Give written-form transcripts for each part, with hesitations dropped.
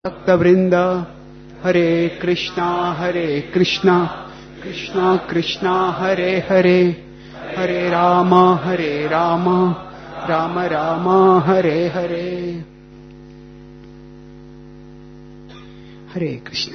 Bhakta Vrinda, Hare Krishna, Krishna Krishna, Hare Hare, Hare Rama, Rama Rama, Hare Hare. Hare Krishna.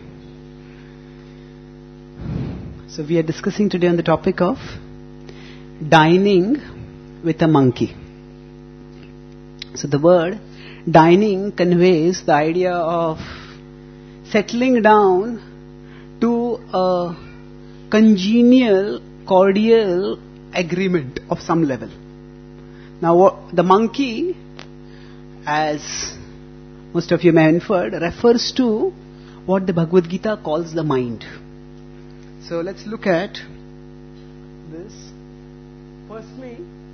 So we are discussing today on the topic of dining with a monkey. So the word dining conveys the idea of settling down to a congenial, cordial agreement of some level. Now, the monkey, as most of you may have inferred, refers to what the Bhagavad Gita calls the mind. So let's look at this. Firstly,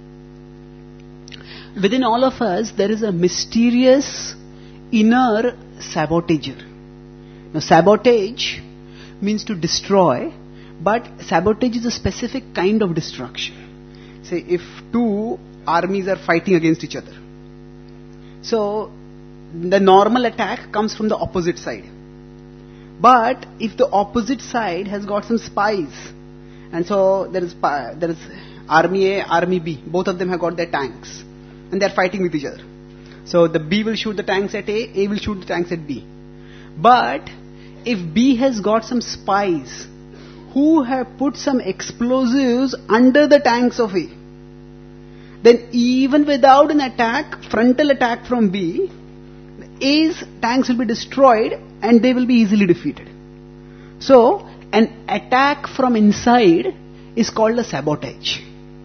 within all of us, there is a mysterious inner sabotager. Now, sabotage means to destroy, but sabotage is a specific kind of destruction. Say, if two armies are fighting against each other, so the normal attack comes from the opposite side. But if the opposite side has got some spies, and so there is army A, army B, both of them have got their tanks, and they are fighting with each other. So the B will shoot the tanks at A will shoot the tanks at B. But if B has got some spies who have put some explosives under the tanks of A, then even without an attack, frontal attack from B, A's tanks will be destroyed and they will be easily defeated. So an attack from inside is called a sabotage.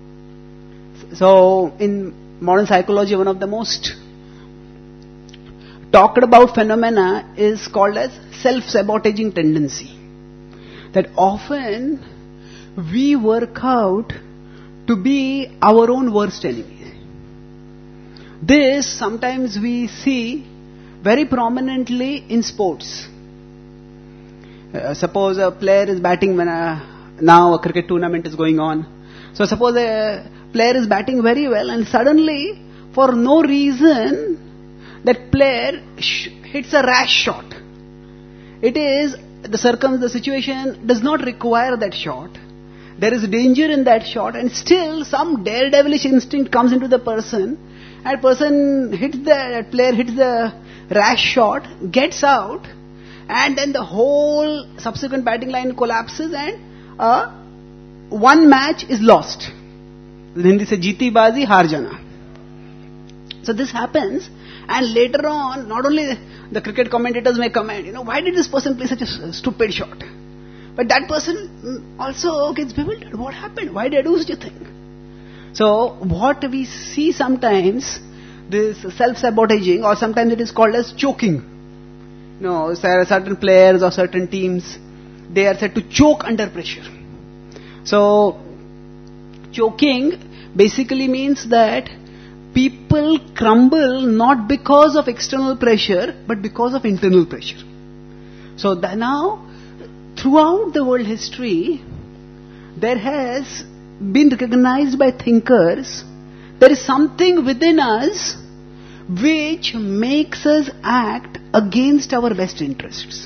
So in modern psychology, one of the most talked about phenomena is called as self-sabotaging tendency. That often we work out to be our own worst enemy. This sometimes we see very prominently in sports. Suppose a player is batting when now a cricket tournament is going on. So suppose a player is batting very well and suddenly, for no reason, that player hits a rash shot. It is the situation does not require that shot. There is danger in that shot, and still some daredevilish instinct comes into the person, and player hits the rash shot, gets out, and then the whole subsequent batting line collapses and one match is lost. In Hindi se jeeti bazi haar jana. So this happens, and later on, not only the cricket commentators may comment, why did this person play such a stupid shot? But that person also gets bewildered. What happened? Why did I do such a thing? So what we see sometimes, this self-sabotaging, or sometimes it is called as choking. Certain players or certain teams, they are said to choke under pressure. So choking basically means that people crumble not because of external pressure, but because of internal pressure. So now, throughout the world history, there has been recognized by thinkers, there is something within us which makes us act against our best interests.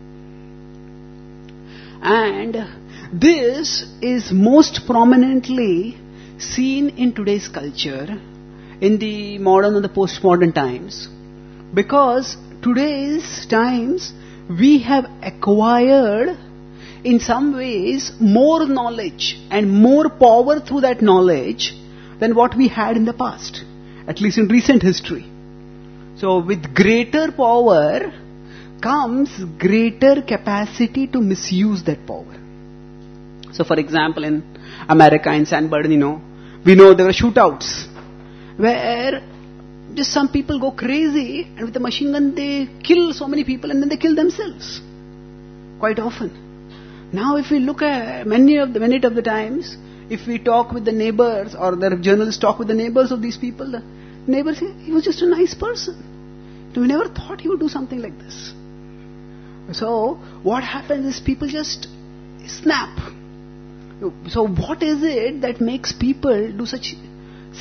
And this is most prominently seen in today's culture, in the modern and the postmodern times, because today's times we have acquired in some ways more knowledge and more power through that knowledge than what we had in the past, at least in recent history. So with greater power comes greater capacity to misuse that power. So for example, in America, in San Bernardino, we know there were shootouts where just some people go crazy and with a machine gun they kill so many people and then they kill themselves quite often. Now if we look at many of the times, if we talk with the neighbors or the journalists talk with the neighbors of these people, the neighbors say, he was just a nice person. We never thought he would do something like this. So what happens is people just snap. So what is it that makes people do such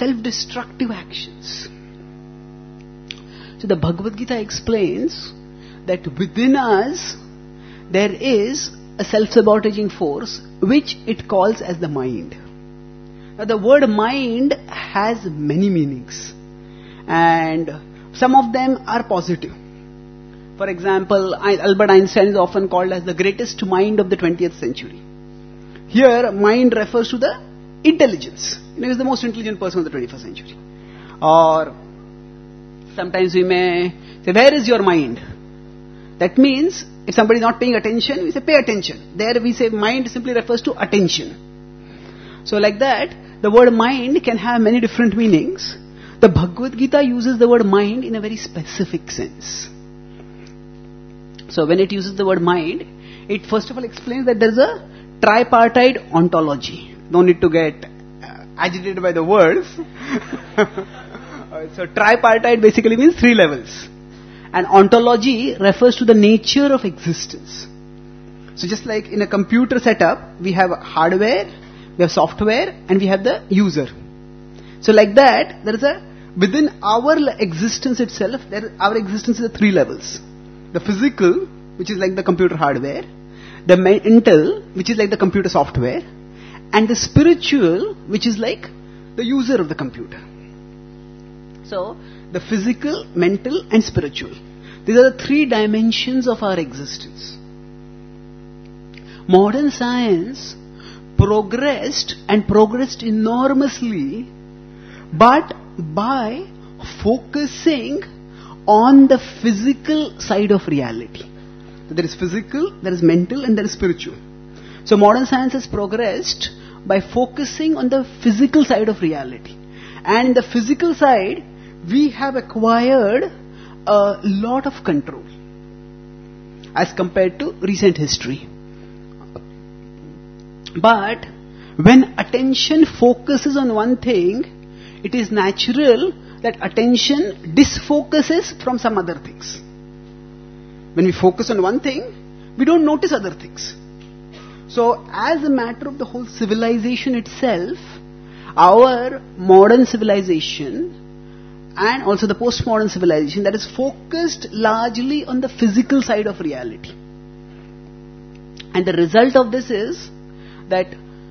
self-destructive actions? So the Bhagavad Gita explains that within us there is a self-sabotaging force which it calls as the mind. Now the word mind has many meanings, and some of them are positive. For example, Albert Einstein is often called as the greatest mind of the 20th century. Here, mind refers to the intelligence. He is the most intelligent person of the 21st century. Or sometimes we may say, where is your mind? That means, if somebody is not paying attention, we say, pay attention. There we say, mind simply refers to attention. So like that, the word mind can have many different meanings. The Bhagavad Gita uses the word mind in a very specific sense. So when it uses the word mind, it first of all explains that there is a tripartite ontology. No need to get agitated by the words. So tripartite basically means 3 levels. And ontology refers to the nature of existence. So just like in a computer setup, we have hardware, we have software, and we have the user. So like that, there is within our existence itself, our existence is 3 levels. The physical, which is like the computer hardware, the mental, which is like the computer software, and the spiritual, which is like the user of the computer. So, the physical, mental, and spiritual. These are the 3 dimensions of our existence. Modern science progressed enormously, but by focusing on the physical side of reality. So there is physical, there is mental, and there is spiritual. So modern science has progressed by focusing on the physical side of reality. And in the physical side, we have acquired a lot of control as compared to recent history. But when attention focuses on one thing, it is natural that attention disfocuses from some other things. When we focus on one thing, we don't notice other things. So, as a matter of the whole civilization itself, our modern civilization and also the postmodern civilization that is focused largely on the physical side of reality. And the result of this is that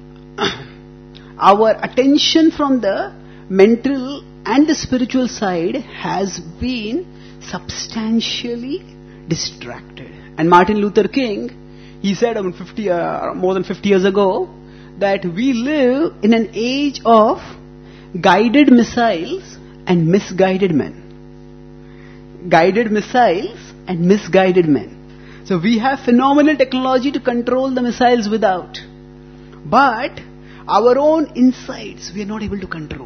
our attention from the mental and the spiritual side has been substantially distracted. And Martin Luther King, he said more than 50 years ago, that we live in an age of guided missiles and misguided men. Guided missiles and misguided men. So we have phenomenal technology to control the missiles without. But our own insides we are not able to control.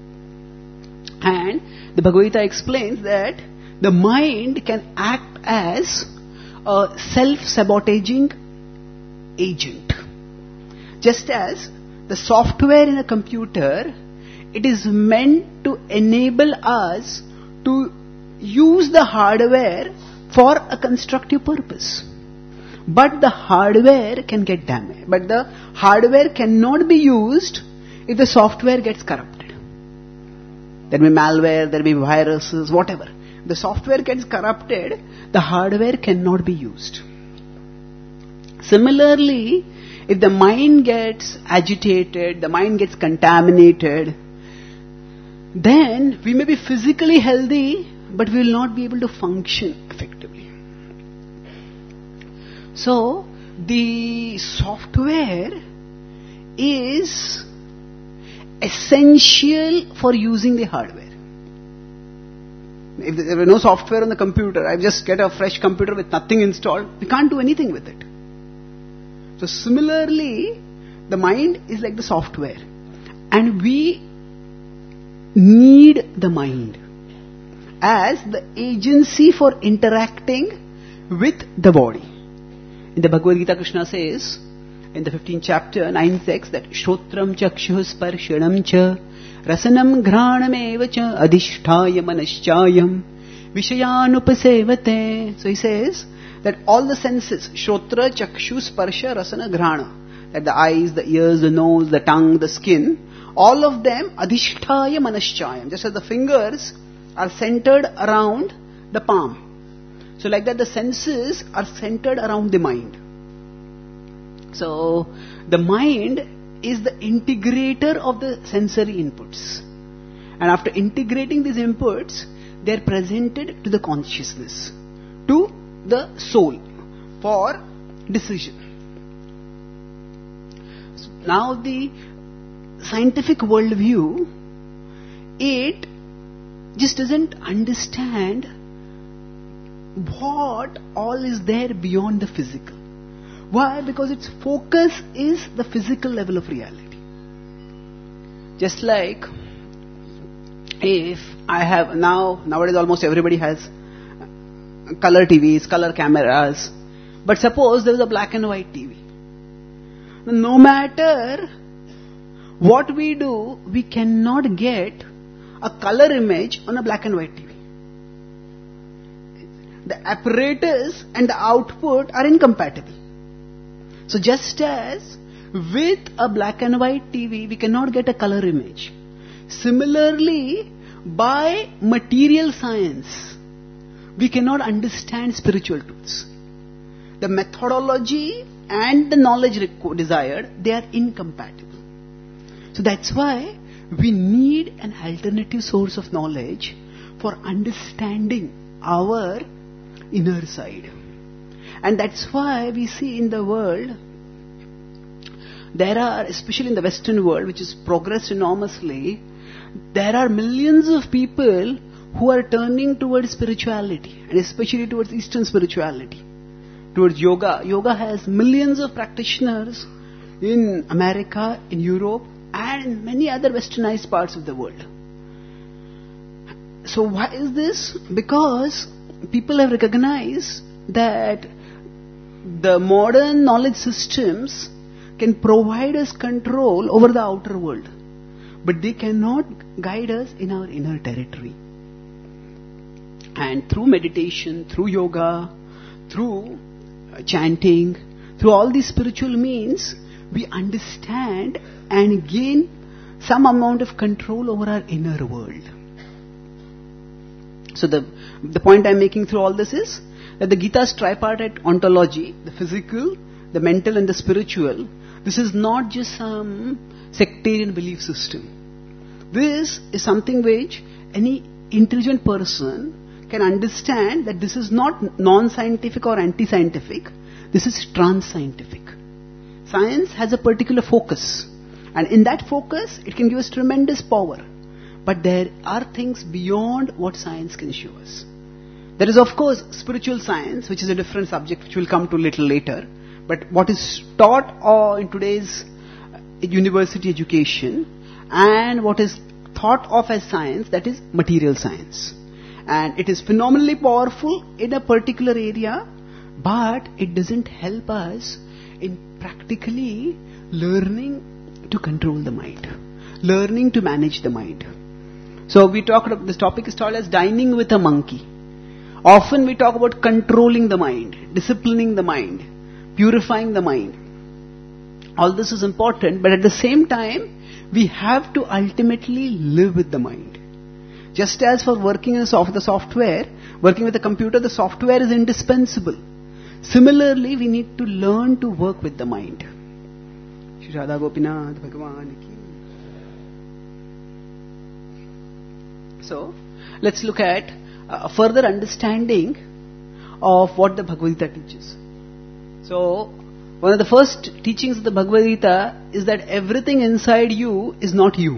And the Bhagavad Gita explains that the mind can act as a self-sabotaging agent. Just as the software in a computer, it is meant to enable us to use the hardware for a constructive purpose. But the hardware can get damaged. But the hardware cannot be used if the software gets corrupted. There may be malware, there may be viruses, whatever. The software gets corrupted, the hardware cannot be used. Similarly, if the mind gets agitated, the mind gets contaminated, then we may be physically healthy, but we will not be able to function effectively. So, the software is essential for using the hardware. If there were no software on the computer, I just get a fresh computer with nothing installed, we can't do anything with it. So similarly, the mind is like the software. And we need the mind as the agency for interacting with the body. In the Bhagavad Gita, Krishna says, in the 15th chapter, 9th text, that Shrotram Chakshu Sparshanam Cha Rasanam Ghranam Eva Cha Adhishtaya Manaschayam Vishayanupasevate. So he says that all the senses, Shrotra, Chakshu, Sparsha, Rasana, Ghrana, that the eyes, the ears, the nose, the tongue, the skin, all of them Adhishtaya Manaschayam. Just as the fingers are centered around the palm. So like that, the senses are centered around the mind. So the mind is the integrator of the sensory inputs. And after integrating these inputs, they are presented to the consciousness, to the soul for decision. So now the scientific worldview, it just doesn't understand what all is there beyond the physical. Why? Because its focus is the physical level of reality. Just like if I have nowadays almost everybody has color TVs, color cameras, but suppose there is a black and white TV. No matter what we do, we cannot get a color image on a black and white TV. The apparatus and the output are incompatible. So just as with a black and white TV, we cannot get a color image. Similarly, by material science, we cannot understand spiritual truths. The methodology and the knowledge desired, they are incompatible. So that's why we need an alternative source of knowledge for understanding our inner side. And that's why we see in the world, there are, especially in the Western world, which has progressed enormously, there are millions of people who are turning towards spirituality, and especially towards Eastern spirituality, towards yoga. Yoga has millions of practitioners in America, in Europe, and in many other westernized parts of the world. So why is this? Because people have recognized that the modern knowledge systems can provide us control over the outer world, but they cannot guide us in our inner territory. And through meditation, through yoga, through chanting, through all these spiritual means, we understand and gain some amount of control over our inner world. So the point I'm making through all this is that the Gita's tripartite ontology, the physical, the mental and the spiritual, this is not just some sectarian belief system. This is something which any intelligent person can understand that this is not non-scientific or anti-scientific, this is trans-scientific. Science has a particular focus, and in that focus it can give us tremendous power. But there are things beyond what science can show us. There is of course spiritual science, which is a different subject which we'll come to a little later. But what is taught in today's university education and what is thought of as science, that is material science. And it is phenomenally powerful in a particular area, but it doesn't help us in practically learning to control the mind, learning to manage the mind. So we talked about, this topic is called as dining with a monkey. Often we talk about controlling the mind, disciplining the mind, purifying the mind. All this is important, but at the same time, we have to ultimately live with the mind. Just as for working in the software, working with a computer, the software is indispensable. Similarly, we need to learn to work with the mind. Shri Radha Gopinath Bhagavan ki. So, let's look at a further understanding of what the Bhagavad Gita teaches. So, one of the first teachings of the Bhagavad Gita is that everything inside you is not you.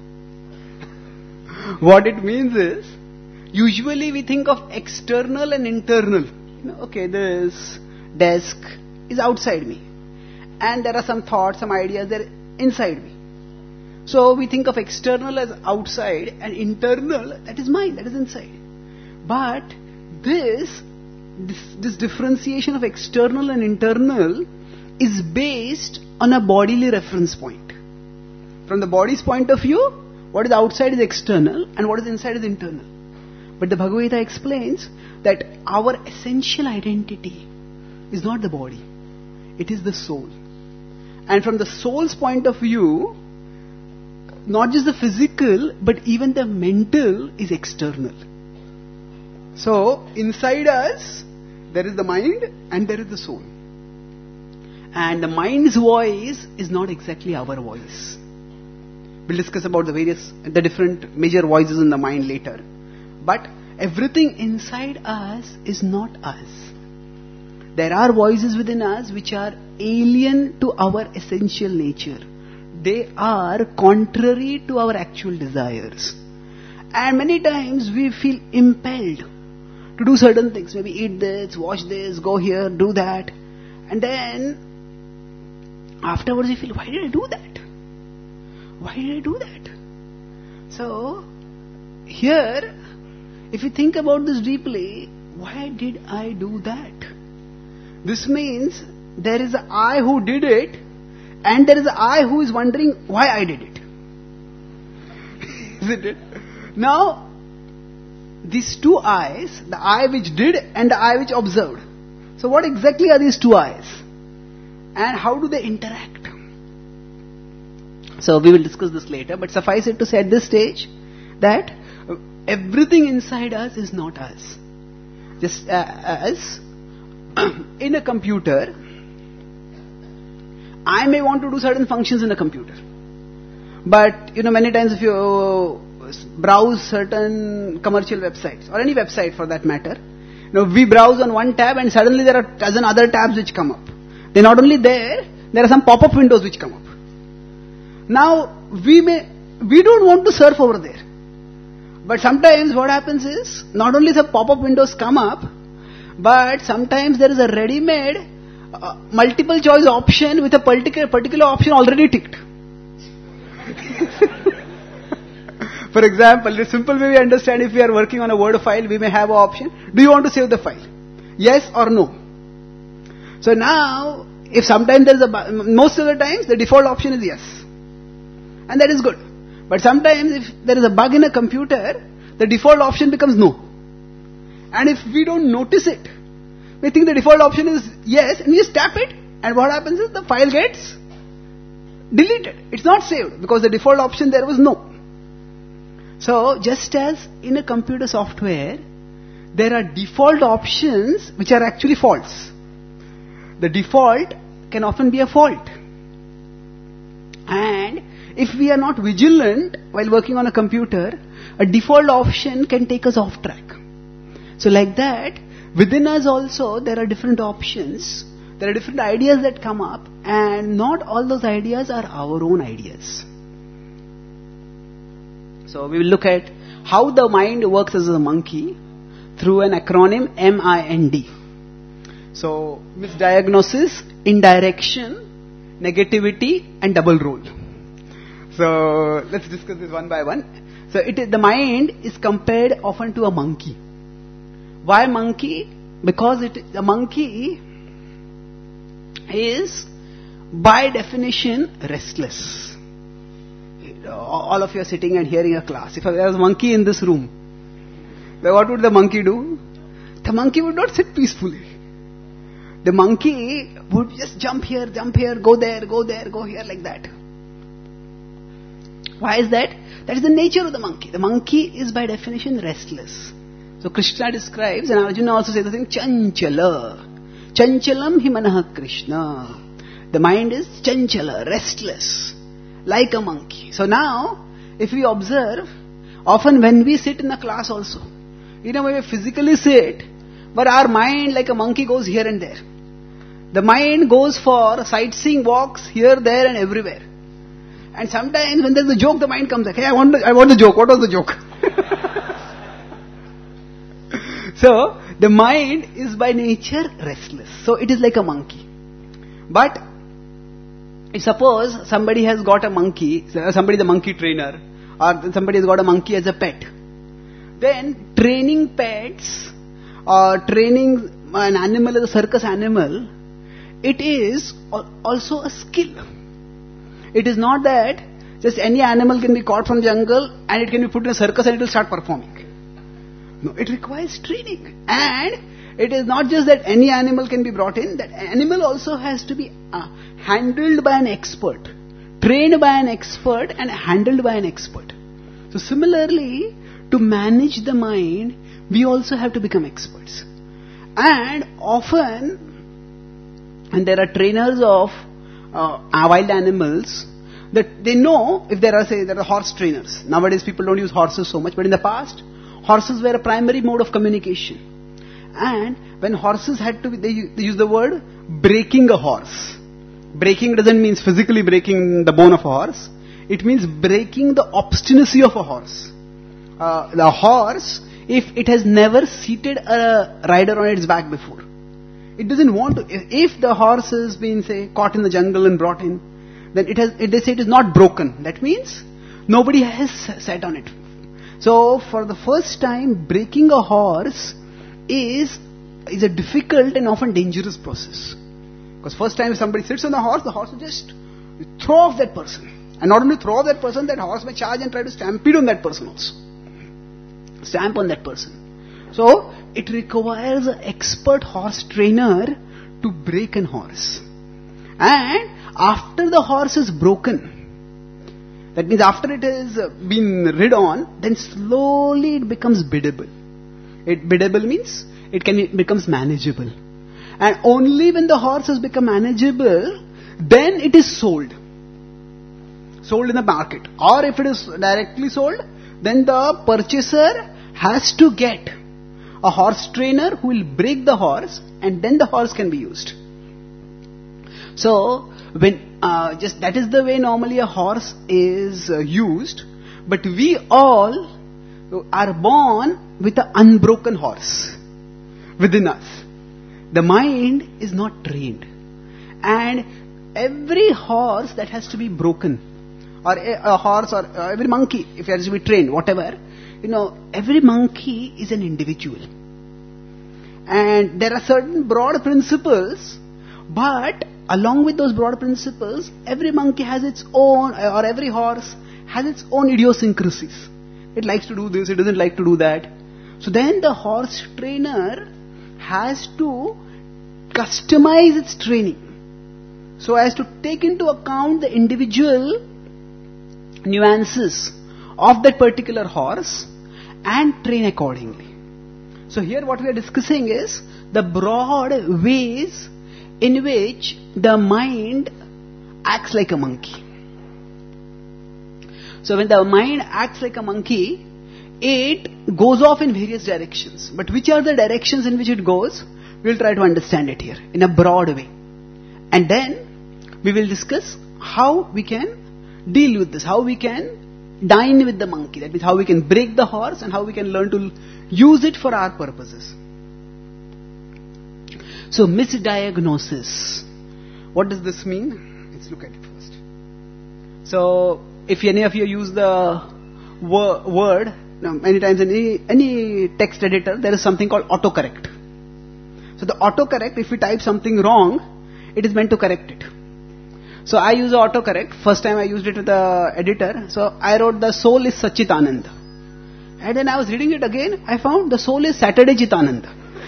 What it means is, usually we think of external and internal. Okay, this desk is outside me. And there are some thoughts, some ideas, they're inside me. So we think of external as outside and internal, that is mind, that is inside. But this differentiation of external and internal is based on a bodily reference point. From the body's point of view, what is outside is external and what is inside is internal. But the Bhagavad Gita explains that our essential identity is not the body, it is the soul. And from the soul's point of view, not just the physical, but even the mental is external. So, inside us, There is the mind and there is the soul. And the mind's voice is not exactly our voice. We'll discuss about the different major voices in the mind later. But everything inside us is not us. There are voices within us which are alien to our essential nature. They are contrary to our actual desires. And many times we feel impelled to do certain things. Maybe eat this, watch this, go here, do that. And then afterwards we feel, why did I do that? Why did I do that? So, here, if you think about this deeply, why did I do that? This means there is an I who did it, and there is an I who is wondering why I did it. Isn't it? Now, these two I's, the I which did and the I which observed. So what exactly are these two I's? And how do they interact? So we will discuss this later, but suffice it to say at this stage that everything inside us is not us. Just as in a computer, I may want to do certain functions in a computer. But, many times if you browse certain commercial websites, or any website for that matter, we browse on one tab and suddenly there are a dozen other tabs which come up. They're not only there are some pop-up windows which come up. Now, we don't want to surf over there. But sometimes what happens is, not only the pop-up windows come up, but sometimes there is a ready-made multiple choice option with a particular option already ticked. For example, the simple way we understand, if we are working on a Word file, we may have an option, do you want to save the file? Yes or no? So now, if sometimes there is most of the times the default option is yes. And that is good. But sometimes if there is a bug in a computer, the default option becomes no. And if we don't notice it, we think the default option is yes, and we just tap it, and what happens is the file gets deleted. It's not saved because the default option there was no. So, just as in a computer software, there are default options which are actually false. The default can often be a fault. And if we are not vigilant while working on a computer, a default option can take us off track. So like that, within us also there are different options, there are different ideas that come up, and not all those ideas are our own ideas. So we will look at how the mind works as a monkey through an acronym MIND. So, misdiagnosis, indirection, negativity and double role. So, let's discuss this one by one. So, the mind is compared often to a monkey. Why monkey? Because the monkey is by definition restless. All of you are sitting and hearing a class. If there was a monkey in this room, then what would the monkey do? The monkey would not sit peacefully. The monkey would just jump here, go there, go here, like that. Why is that? That is the nature of the monkey. The monkey is by definition restless. So Krishna describes, and Arjuna also says the thing, Chanchala. Chanchalam hi manah Krishna. The mind is chanchala, restless, like a monkey. So now, if we observe, often when we sit in a class also, we may physically sit, but our mind like a monkey goes here and there. The mind goes for sightseeing walks here, there and everywhere. And sometimes when there's a joke, the mind comes like, hey, I want the joke. What was the joke? So, the mind is by nature restless. So, it is like a monkey. But, suppose somebody has got a monkey, somebody is a monkey trainer, or somebody has got a monkey as a pet. Then, training pets, or training an animal as a circus animal, it is also a skill. It is not that just any animal can be caught from jungle and it can be put in a circus and it will start performing. No, it requires training. And it is not just that any animal can be brought in, that animal also has to be handled by an expert, trained by an expert and handled by an expert. So similarly, to manage the mind, we also have to become experts. And often, and there are trainers of wild animals, that they know if there are horse trainers. Nowadays people don't use horses so much, but in the past, horses were a primary mode of communication. And when horses had to, they use the word breaking a horse. Breaking doesn't mean physically breaking the bone of a horse. It means breaking the obstinacy of a horse. The horse, if it has never seated a rider on its back before, it doesn't want to. If the horse has been, say, caught in the jungle and brought in, then they say it is not broken. That means nobody has sat on it. So for the first time, breaking a horse is a difficult and often dangerous process. Because first time if somebody sits on the horse will just throw off that person. And not only throw off that person, that horse may charge and try to stampede on that person also. Stamp on that person. So it requires an expert horse trainer to break an horse. And after the horse is broken, that means after it has been rid on, then slowly it becomes biddable. Biddable means it becomes manageable. And only when the horse has become manageable, then it is sold. Sold in the market. Or if it is directly sold, then the purchaser has to get a horse trainer who will break the horse, and then the horse can be used. So, when that is the way normally a horse is used, but we all are born with an unbroken horse within us. The mind is not trained, and every horse that has to be broken, or a horse or every monkey, if it has to be trained, whatever, every monkey is an individual. And there are certain broad principles, but along with those broad principles, every monkey has its own, or every horse has its own idiosyncrasies. It likes to do this, it doesn't like to do that. So then the horse trainer has to customize its training so as to take into account the individual nuances of that particular horse and train accordingly. So here what we are discussing is the broad ways in which the mind acts like a monkey. So when the mind acts like a monkey, it goes off in various directions. But which are the directions in which it goes? We will try to understand it here in a broad way. And then we will discuss how we can deal with this, how we can dine with the monkey. That means how we can break the horse and how we can learn to use it for our purposes. So misdiagnosis. What does this mean? Let's look at it first. So if any of you use the word, many times in any text editor, there is something called autocorrect. So the autocorrect, if we type something wrong, it is meant to correct it. So I use autocorrect. First time I used it with the editor. So I wrote the soul is Satchitananda. And then I was reading it again. I found the soul is Saturday Chitananda.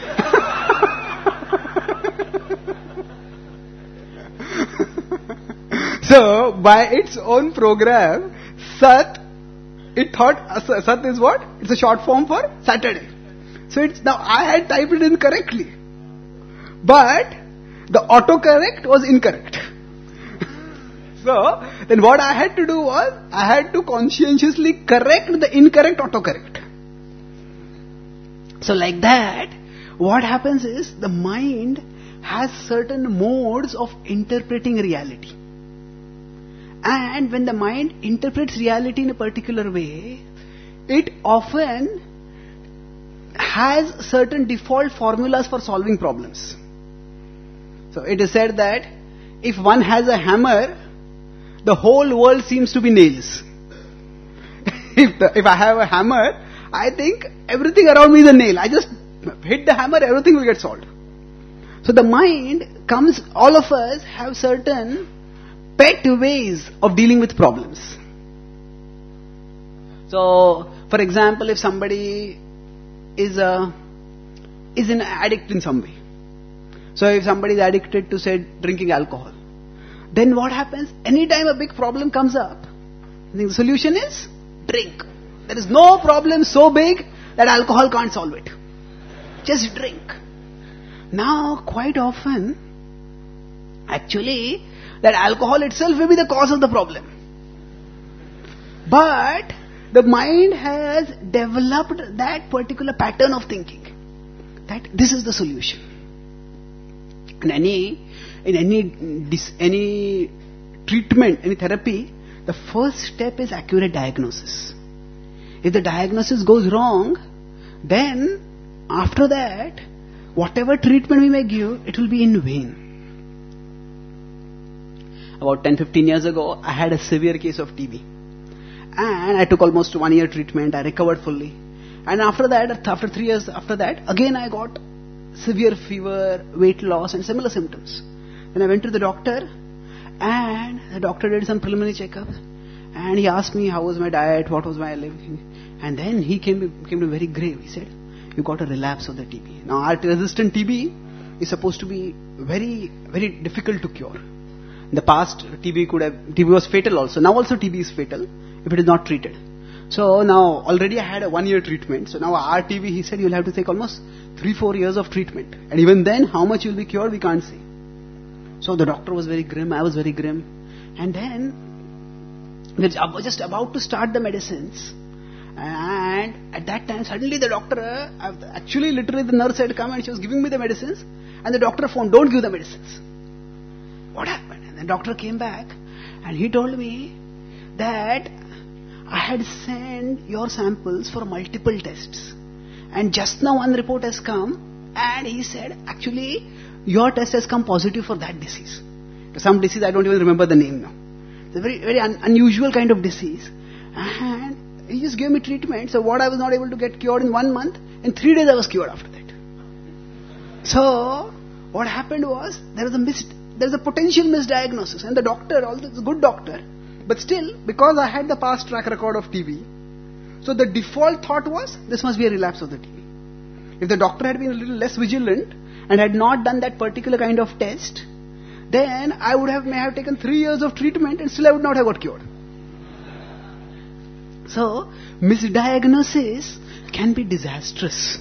So by its own program, Sat, it thought Sat is what? It's a short form for Saturday. So now I had typed it incorrectly. But the autocorrect was incorrect. So, then what I had to do was, I had to conscientiously correct the incorrect autocorrect. So like that, what happens is, the mind has certain modes of interpreting reality. And when the mind interprets reality in a particular way, it often has certain default formulas for solving problems. So it is said that if one has a hammer, the whole world seems to be nails. If I have a hammer, I think everything around me is a nail. I just hit the hammer, everything will get solved. So the mind comes, all of us have certain pet ways of dealing with problems. So, for example, if somebody is an addict in some way. So if somebody is addicted to, say, drinking alcohol, then what happens? Anytime a big problem comes up, I think the solution is drink. There is no problem so big that alcohol can't solve it. Just drink. Now, quite often, actually, that alcohol itself may be the cause of the problem. But the mind has developed that particular pattern of thinking, that this is the solution. In any treatment, any therapy, the first step is accurate diagnosis. If the diagnosis goes wrong, then after that, whatever treatment we may give, it will be in vain. About 10-15 years ago, I had a severe case of TB. And I took almost 1 year treatment. I recovered fully. And after that, after 3 years after that, again I got severe fever, weight loss and similar symptoms. Then I went to the doctor, and the doctor did some preliminary checkup. And he asked me how was my diet, what was my living. And then he came to very grave. He said, you got a relapse of the TB. Now, ART-resistant TB is supposed to be very, very difficult to cure. In the past, TB was fatal also. Now also TB is fatal if it is not treated. So now, already I had a 1 year treatment. So now RTB, he said, you'll have to take almost 3-4 years of treatment. And even then, how much you'll be cured, we can't say. So the doctor was very grim, I was very grim. And then, we were just about to start the medicines. And at that time, suddenly the doctor, actually literally the nurse had come and she was giving me the medicines. And the doctor phoned, don't give the medicines. What happened? And the doctor came back and he told me that I had sent your samples for multiple tests. And just now one report has come and he said, actually, your test has come positive for that disease. Some disease, I don't even remember the name now. It's a very, very unusual kind of disease. And he just gave me treatment. So what I was not able to get cured in 1 month, in 3 days I was cured after that. So, what happened was, there was a potential misdiagnosis. And the doctor, although it's a good doctor, but still, because I had the past track record of TB, so the default thought was, this must be a relapse of the TB. If the doctor had been a little less vigilant and had not done that particular kind of test, then I may have taken 3 years of treatment and still I would not have got cured. So, misdiagnosis can be disastrous.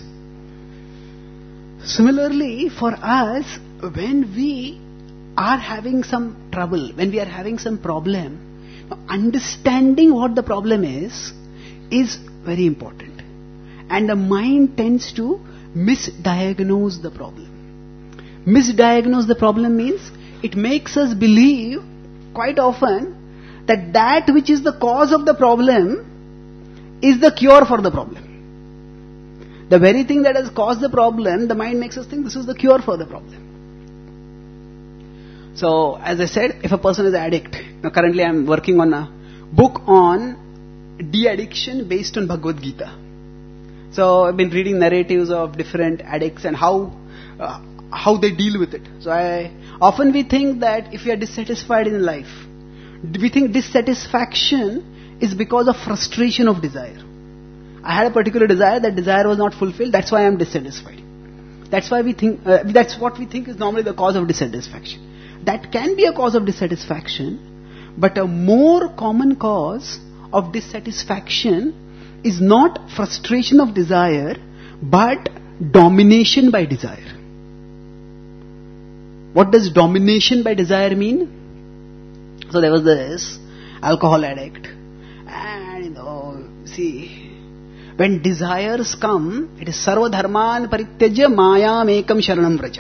Similarly, for us, when we are having some trouble, when we are having some problem, understanding what the problem is very important. And the mind tends to misdiagnose the problem. Misdiagnose the problem means it makes us believe quite often that which is the cause of the problem is the cure for the problem. The very thing that has caused the problem, the mind makes us think this is the cure for the problem. So, as I said, if a person is an addict, now currently I am working on a book on de-addiction based on Bhagavad Gita. So, I've been reading narratives of different addicts and how they deal with it. So, often we think that if we are dissatisfied in life, we think dissatisfaction is because of frustration of desire. I had a particular desire, that desire was not fulfilled, that's why I am dissatisfied. That's why we think, that's what we think is normally the cause of dissatisfaction. That can be a cause of dissatisfaction, but a more common cause of dissatisfaction is not frustration of desire, but domination by desire. What does domination by desire mean? So there was this alcohol addict, and when desires come, it is sarva dharman parityajya mayam ekam sharanam vraja.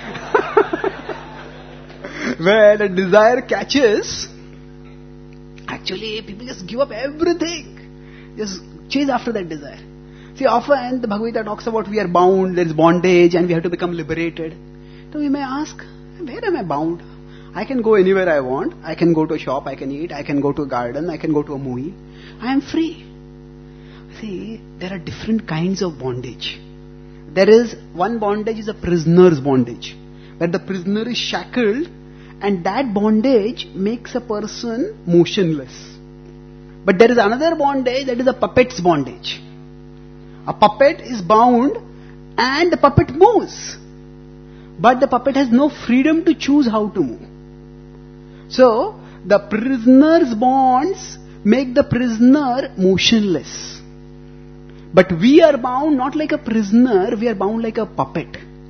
When a desire catches, actually people just give up everything, just chase after that desire. See, often the Bhagavad Gita talks about we are bound, there is bondage and we have to become liberated. So we may ask, where am I bound? I can go anywhere I want, I can go to a shop, I can eat, I can go to a garden, I can go to a movie. I am free. See, there are different kinds of bondage. There is one bondage is a prisoner's bondage, where the prisoner is shackled and that bondage makes a person motionless. But there is another bondage that is a puppet's bondage. A puppet is bound and the puppet moves. But the puppet has no freedom to choose how to move. So, the prisoner's bonds make the prisoner motionless. But we are bound not like a prisoner, we are bound like a puppet.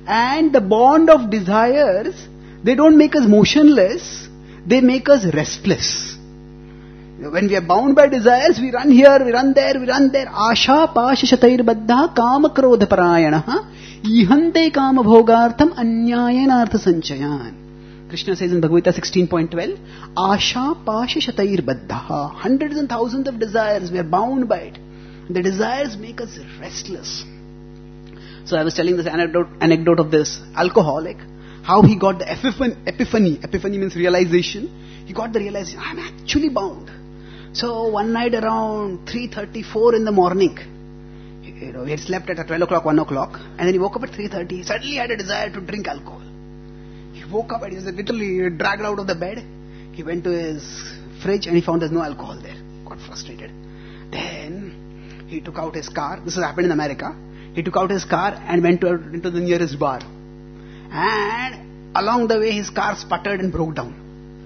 And the bond of desires, they don't make us motionless, they make us restless. When we are bound by desires, we run here, we run there, we run there. Asha pasha shatair baddha kama krodha parayanaha ihante kama bhogartham anyayena artha sanchayan. Krishna says in Bhagavad Gita 16.12, Asha pasha shatair baddha. Hundreds and thousands of desires, we are bound by it. The desires make us restless. So I was telling this anecdote of this alcoholic, how he got the epiphany. Epiphany means realization. He got the realization, I'm actually bound. So one night around 3:34 in the morning, he had slept at 12 o'clock, 1 o'clock, and then he woke up at 3:30. Suddenly he had a desire to drink alcohol. He woke up and he was literally dragged out of the bed. He went to his fridge and he found there's no alcohol there. Got frustrated. Then he took out his car. This has happened in America. He took out his car and went into the nearest bar. And along the way his car sputtered and broke down.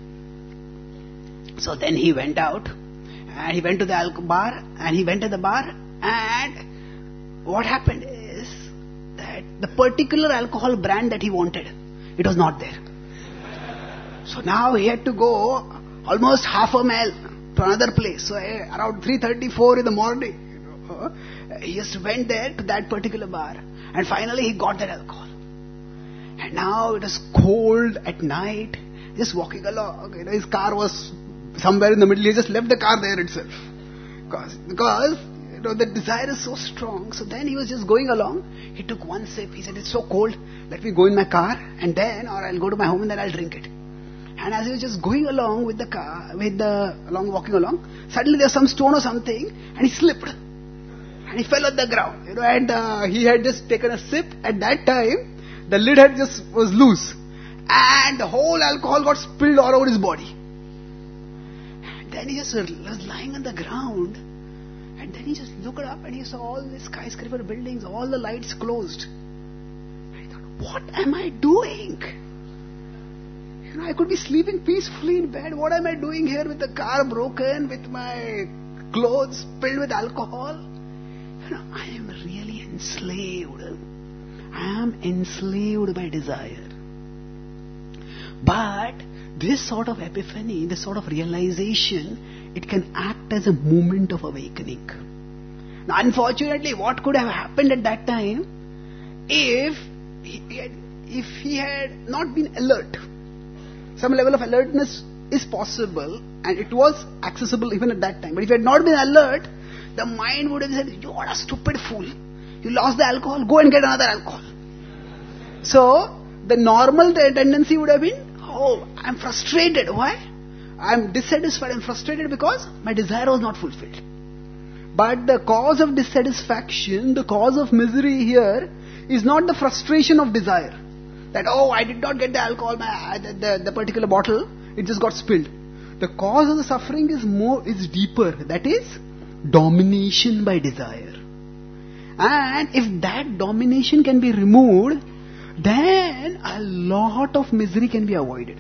So then he went out and he went to the bar, and he went to the bar, and what happened is that the particular alcohol brand that he wanted, it was not there. So now he had to go almost half a mile to another place. So around 3:34 in the morning, he just went there to that particular bar, and finally he got that alcohol. And now it was cold at night, just walking along, his car was somewhere in the middle. He just left the car there itself, because the desire is so strong. So then he was just going along. He took one sip. He said, it's so cold, let me go in my car, and then, or I'll go to my home and then I'll drink it. And as he was just going along with the car, walking along, suddenly there was some stone or something, and he slipped and he fell on the ground. And he had just taken a sip. At that time, the lid was loose, and the whole alcohol got spilled all over his body. Then he just was lying on the ground, and then he just looked up and he saw all the skyscraper buildings, all the lights closed. And he thought, what am I doing? I could be sleeping peacefully in bed. What am I doing here with the car broken, with my clothes filled with alcohol? I am really enslaved. I am enslaved by desire. But this sort of epiphany, this sort of realization, it can act as a moment of awakening. Now, unfortunately, what could have happened at that time if he had not been alert? Some level of alertness is possible, and it was accessible even at that time. But if he had not been alert, the mind would have said, you are a stupid fool. You lost the alcohol, go and get another alcohol. So, the normal tendency would have been, oh, I'm frustrated. Why? I'm dissatisfied and frustrated because my desire was not fulfilled. But the cause of dissatisfaction, the cause of misery here is not the frustration of desire. That, oh, I did not get the alcohol, the particular bottle, it just got spilled. The cause of the suffering is deeper. That is domination by desire. And if that domination can be removed, then a lot of misery can be avoided.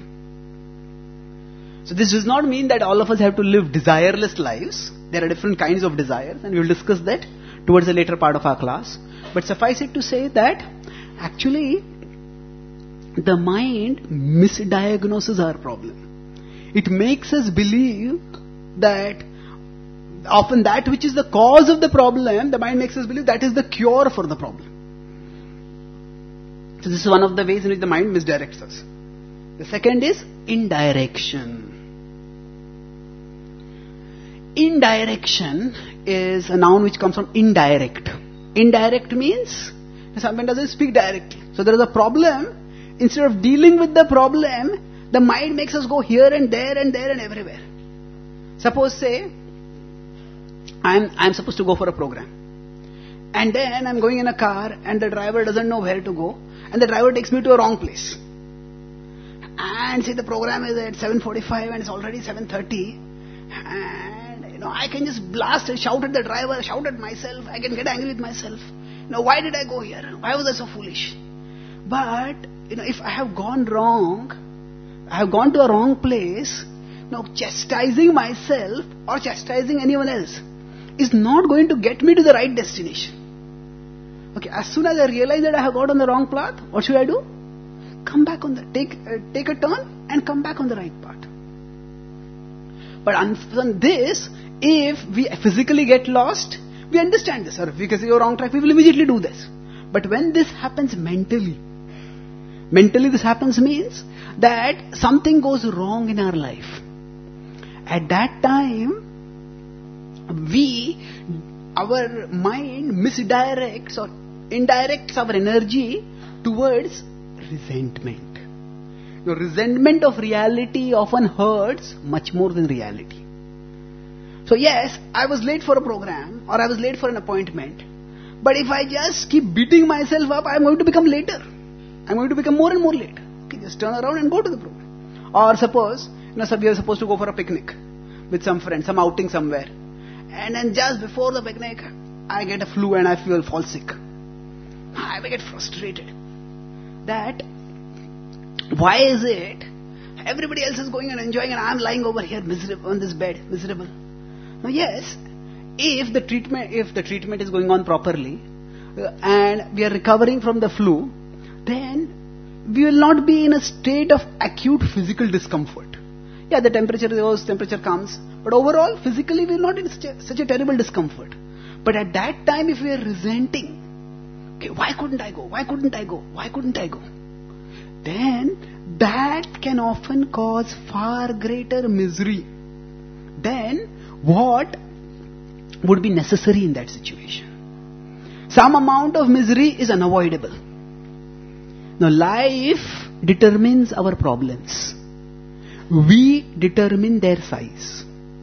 So this does not mean that all of us have to live desireless lives. There are different kinds of desires, and we will discuss that towards the later part of our class. But suffice it to say that actually the mind misdiagnoses our problem. It makes us believe that often that which is the cause of the problem, the mind makes us believe that is the cure for the problem. So this is one of the ways in which the mind misdirects us. The second is indirection. Indirection is a noun which comes from indirect. Indirect means someone doesn't speak directly. So there is a problem. Instead of dealing with the problem, the mind makes us go here and there and there and everywhere. Suppose, say, I'm supposed to go for a program. And then I'm going in a car and the driver doesn't know where to go. And the driver takes me to a wrong place. And say the program is at 7:45 and it's already 7:30. And I can just blast and shout at the driver, shout at myself. I can get angry with myself. Why did I go here? Why was I so foolish? But, if I have gone wrong, I have gone to a wrong place, chastising myself or chastising anyone else is not going to get me to the right destination. Okay, as soon as I realize that I have got on the wrong path, what should I do? Come back on the, take a turn and come back on the right path. But on this, if we physically get lost, we understand this. Or if we can say you're wrong track, we will immediately do this. But when this happens mentally this happens means that something goes wrong in our life. At that time, our mind misdirects or indirects our energy towards resentment. Your resentment of reality often hurts much more than reality. So yes, I was late for a program or I was late for an appointment. But if I just keep beating myself up, I'm going to become later. I'm going to become more and more late. Okay, just turn around and go to the program. Or suppose, we are supposed to go for a picnic with some friends, some outing somewhere. And then just before the picnic, I get a flu and I fall sick. I will get frustrated. That, why is it everybody else is going and enjoying and I'm lying over here miserable on this bed, miserable? Now yes, if the treatment is going on properly and we are recovering from the flu, then we will not be in a state of acute physical discomfort. Yeah, the temperature goes, temperature comes, but overall, physically we are not in such a terrible discomfort. But at that time, if we are resenting, okay, why couldn't I go? Why couldn't I go? Why couldn't I go? Then that can often cause far greater misery than what would be necessary in that situation. Some amount of misery is unavoidable. Now, life determines our problems. We determine their size.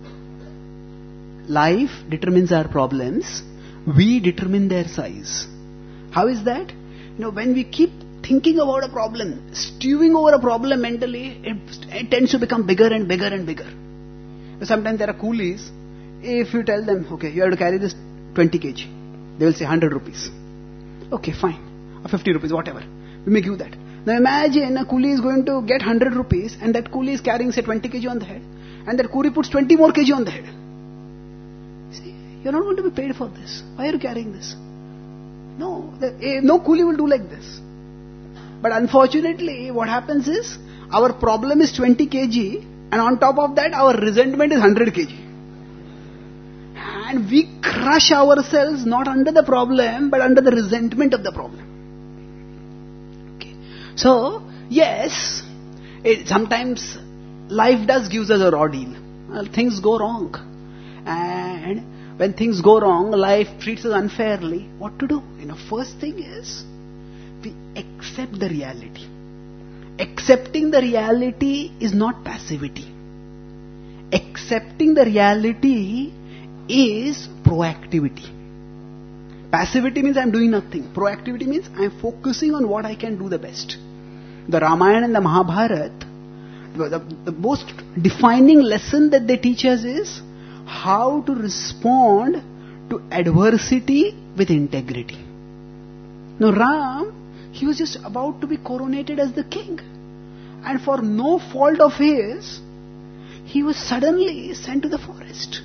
Life determines our problems. We determine their size. How is that? When we keep thinking about a problem, stewing over a problem mentally, it tends to become bigger and bigger and bigger. Sometimes there are coolies. If you tell them, okay, you have to carry this 20 kg, they will say 100 rupees. Okay, fine. Or 50 rupees, whatever. We may give that. Now imagine a coolie is going to get 100 rupees and that coolie is carrying say 20 kg on the head and that coolie puts 20 more kg on the head. See, you're not going to be paid for this. Why are you carrying this? No coolie will do like this. But unfortunately, what happens is, our problem is 20 kg and on top of that, our resentment is 100 kg. And we crush ourselves not under the problem, but under the resentment of the problem. So, yes, sometimes life does give us a ordeal. Things go wrong. And when things go wrong, life treats us unfairly. What to do? First thing is, we accept the reality. Accepting the reality is not passivity. Accepting the reality is proactivity. Passivity means I am doing nothing. Proactivity means I am focusing on what I can do the best. The Ramayana and the Mahabharata, the most defining lesson that they teach us is how to respond to adversity with integrity. Now Ram, he was just about to be coronated as the king. And for no fault of his, he was suddenly sent to the forest.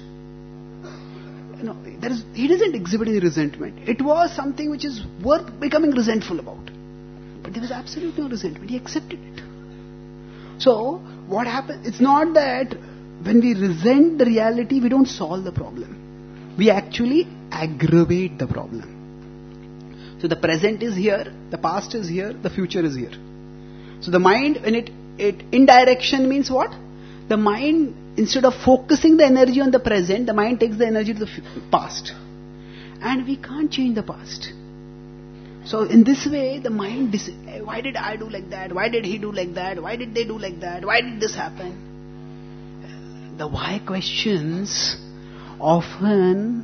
He doesn't exhibit any resentment. It was something which is worth becoming resentful about. But there was absolutely no resentment. He accepted it. So, what happens? It's not that when we resent the reality, we don't solve the problem. We actually aggravate the problem. So the present is here, the past is here, the future is here. So the mind, when it indirection means what? The mind, instead of focusing the energy on the present, the mind takes the energy to the past. And we can't change the past. So in this way, the mind, why did I do like that? Why did he do like that? Why did they do like that? Why did this happen? The why questions often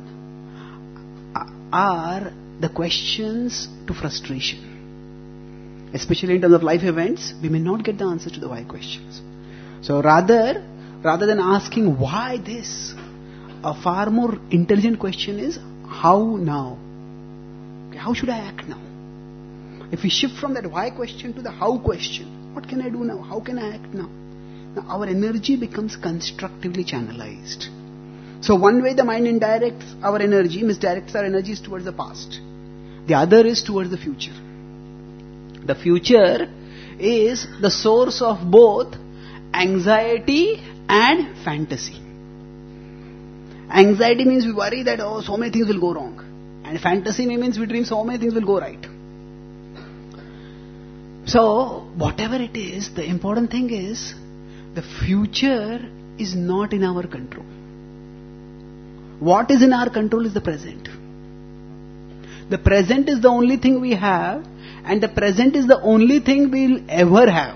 are the questions to frustration. Especially in terms of life events, we may not get the answer to the why questions. So rather than asking why this, a far more intelligent question is, how now? How should I act now? If we shift from that why question to the how question, what can I do now? How can I act now? Now our energy becomes constructively channelized. So one way the mind misdirects our energies towards the past. The other is towards the future. The future is the source of both anxiety and fantasy. Anxiety means we worry that, oh, so many things will go wrong. And fantasy means we dream so many things will go right. So, whatever it is, the important thing is, the future is not in our control. What is in our control is the present. The present is the only thing we have, and the present is the only thing we'll ever have.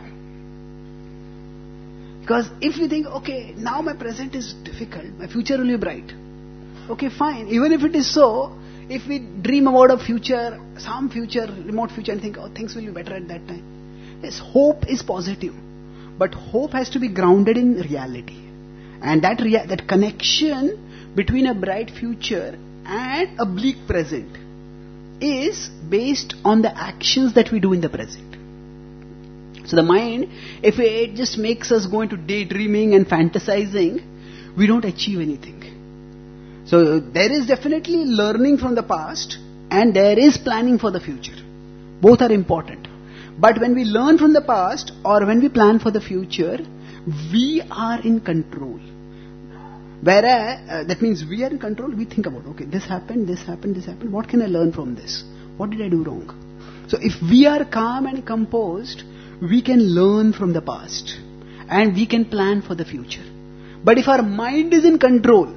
Because if we think, okay, now my present is difficult, my future will be bright. Okay, fine. Even if it is so, if we dream about a future, some future, remote future, and think, oh, things will be better at that time. Yes, hope is positive. But hope has to be grounded in reality. And that connection between a bright future and a bleak present is based on the actions that we do in the present. So the mind, if it just makes us go into daydreaming and fantasizing, we don't achieve anything. So there is definitely learning from the past and there is planning for the future. Both are important. But when we learn from the past or when we plan for the future, we are in control. Whereas, that means we are in control, we think about, okay, this happened, what can I learn from this? What did I do wrong? So if we are calm and composed, we can learn from the past and we can plan for the future. But if our mind is in control,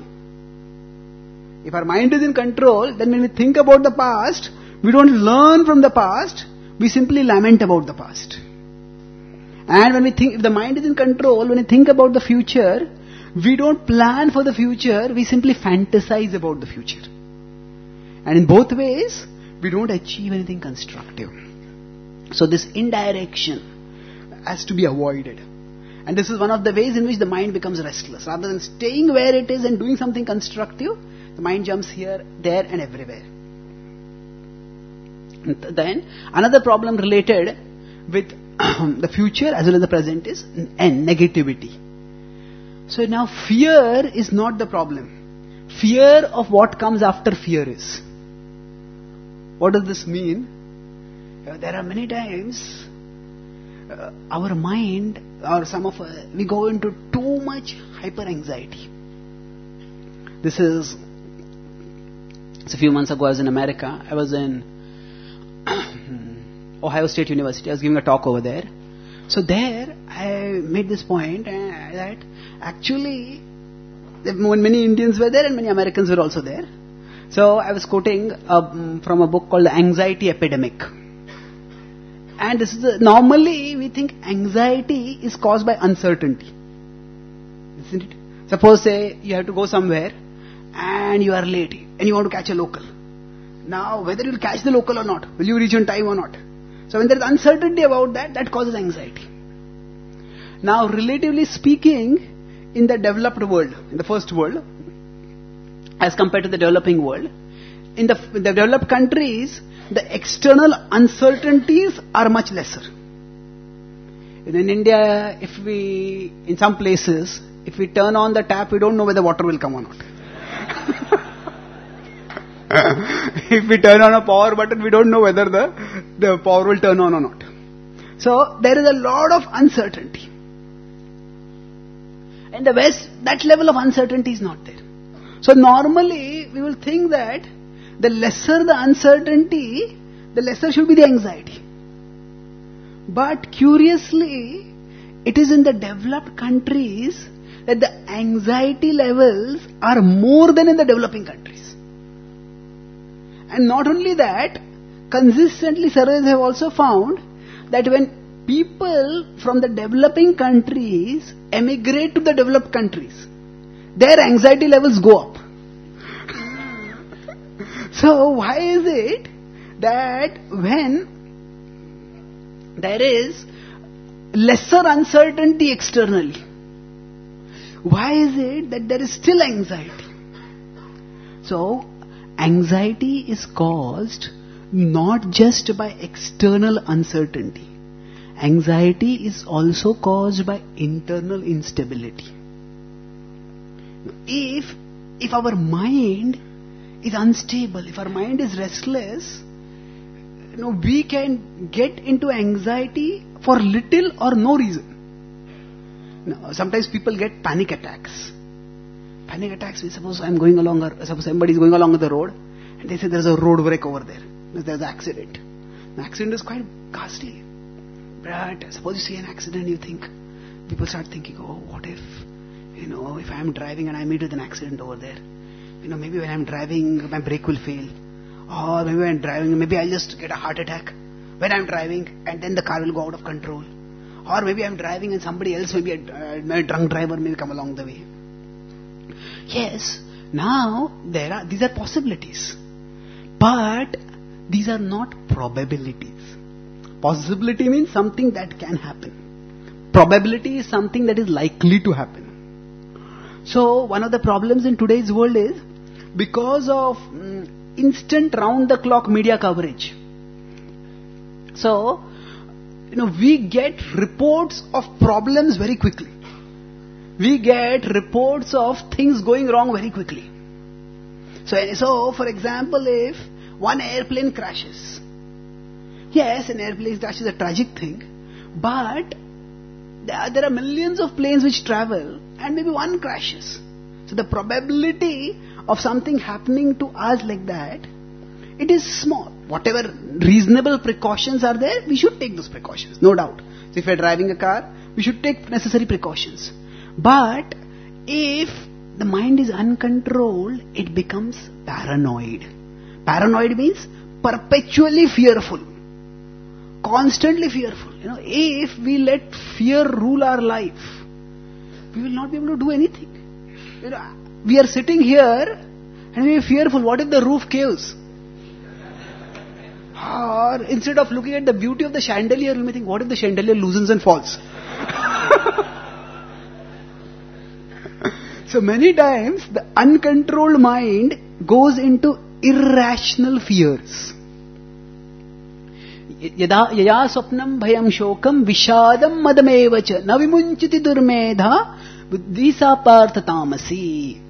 then when we think about the past, we don't learn from the past, we simply lament about the past. And when we think, if the mind is in control, when we think about the future, we don't plan for the future, we simply fantasize about the future. And in both ways, we don't achieve anything constructive. So this indirection has to be avoided. And this is one of the ways in which the mind becomes restless. Rather than staying where it is and doing something constructive, the mind jumps here, there and everywhere. And then another problem related with the future as well as the present is negativity. So now fear is not the problem. Fear of what comes after fear is. What does this mean? There are many times our mind or some of us, we go into too much hyper anxiety. This is a few months ago I was in America. I was in Ohio State University. I was giving a talk over there. So there I made this point that actually many Indians were there and many Americans were also there. So I was quoting from a book called The Anxiety Epidemic. And this is normally we think anxiety is caused by uncertainty. Isn't it? Suppose say you have to go somewhere and you are late and you want to catch a local. Now whether you will catch the local or not, will you reach on time or not? So when there is uncertainty about that, that causes anxiety. Now relatively speaking, in the developed world, in the first world, as compared to the developing world, in the developed countries, the external uncertainties are much lesser. In India, in some places, if we turn on the tap, we don't know whether water will come or not. If we turn on a power button, we don't know whether the power will turn on or not. So there is a lot of uncertainty. In the West, that level of uncertainty is not there. So normally, we will think that the lesser the uncertainty, the lesser should be the anxiety. But curiously, it is in the developed countries that the anxiety levels are more than in the developing countries. And not only that, consistently surveys have also found that when people from the developing countries emigrate to the developed countries, their anxiety levels go up. So why is it that when there is lesser uncertainty externally, why is it that there is still anxiety? So anxiety is caused not just by external uncertainty. Anxiety is also caused by internal instability. If our mind is unstable, if our mind is restless, we can get into anxiety for little or no reason. Sometimes people get panic attacks. Panic attacks means suppose suppose somebody is going along the road and they say there's a road break over there. There's an accident. The accident is quite ghastly. But suppose you see an accident, people start thinking, oh, what if I am driving and I meet with an accident over there? Maybe when I'm driving, my brake will fail. Or maybe when I'm driving, maybe I'll just get a heart attack when I'm driving and then the car will go out of control. Or maybe I'm driving and somebody else, maybe a drunk driver, may come along the way. Yes, now these are possibilities. But these are not probabilities. Possibility means something that can happen. Probability is something that is likely to happen. So one of the problems in today's world is because of instant round-the-clock media coverage. So, we get reports of problems very quickly. We get reports of things going wrong very quickly. So for example, if one airplane crashes, yes, an airplane crash is a tragic thing, but there are millions of planes which travel and maybe one crashes. So the probability of something happening to us like that, it is small. Whatever reasonable precautions are there, we should take those precautions, no doubt. So if we are driving a car, we should take necessary precautions. But if the mind is uncontrolled, it becomes paranoid. Paranoid means perpetually fearful. Constantly fearful. If we let fear rule our life, we will not be able to do anything. We are sitting here and we are fearful. What if the roof caves? Or instead of looking at the beauty of the chandelier, we may think, what if the chandelier loosens and falls? So many times the uncontrolled mind goes into irrational fears. Yaya swapnam bhayam shokam vishadam madamevacha na vimunchiti durmedha buddhi sa partha tamasi.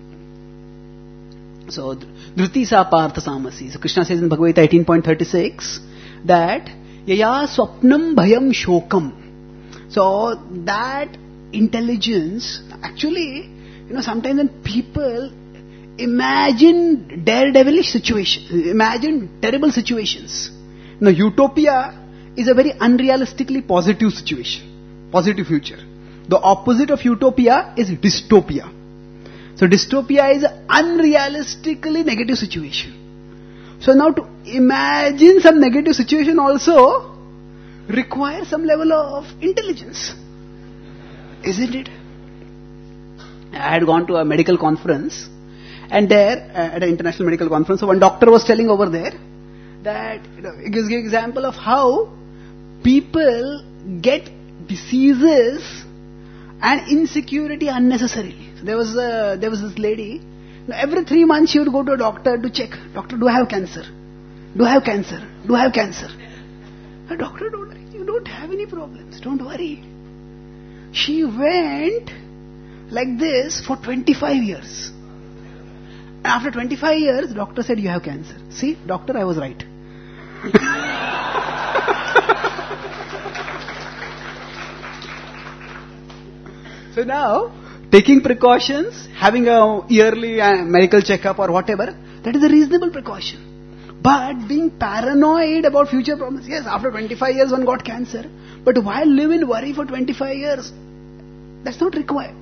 So dhruti sa partha samasi. So Krishna says in Bhagavad Gita 18.36 that yaya swapnam bhayam shokam. So that intelligence, actually, sometimes when people imagine daredevilish situations, imagine terrible situations. Utopia is a very unrealistically positive situation, positive future. The opposite of utopia is dystopia. So dystopia is an unrealistically negative situation. So now to imagine some negative situation also requires some level of intelligence. Isn't it? I had gone to a medical conference, and there, at an international medical conference, so one doctor was telling over there that, he gives an example of how people get diseases and insecurity unnecessarily. So there was this lady, every 3 months she would go to a doctor to check, doctor, do I have cancer? Do I have cancer? Do I have cancer? The doctor told her, you don't have any problems, don't worry. She went like this for 25 years. And after 25 years, doctor said, you have cancer. See, doctor, I was right. So now, taking precautions, having a yearly medical checkup or whatever, that is a reasonable precaution. But being paranoid about future problems, yes, after 25 years one got cancer, but why live in worry for 25 years? That's not required.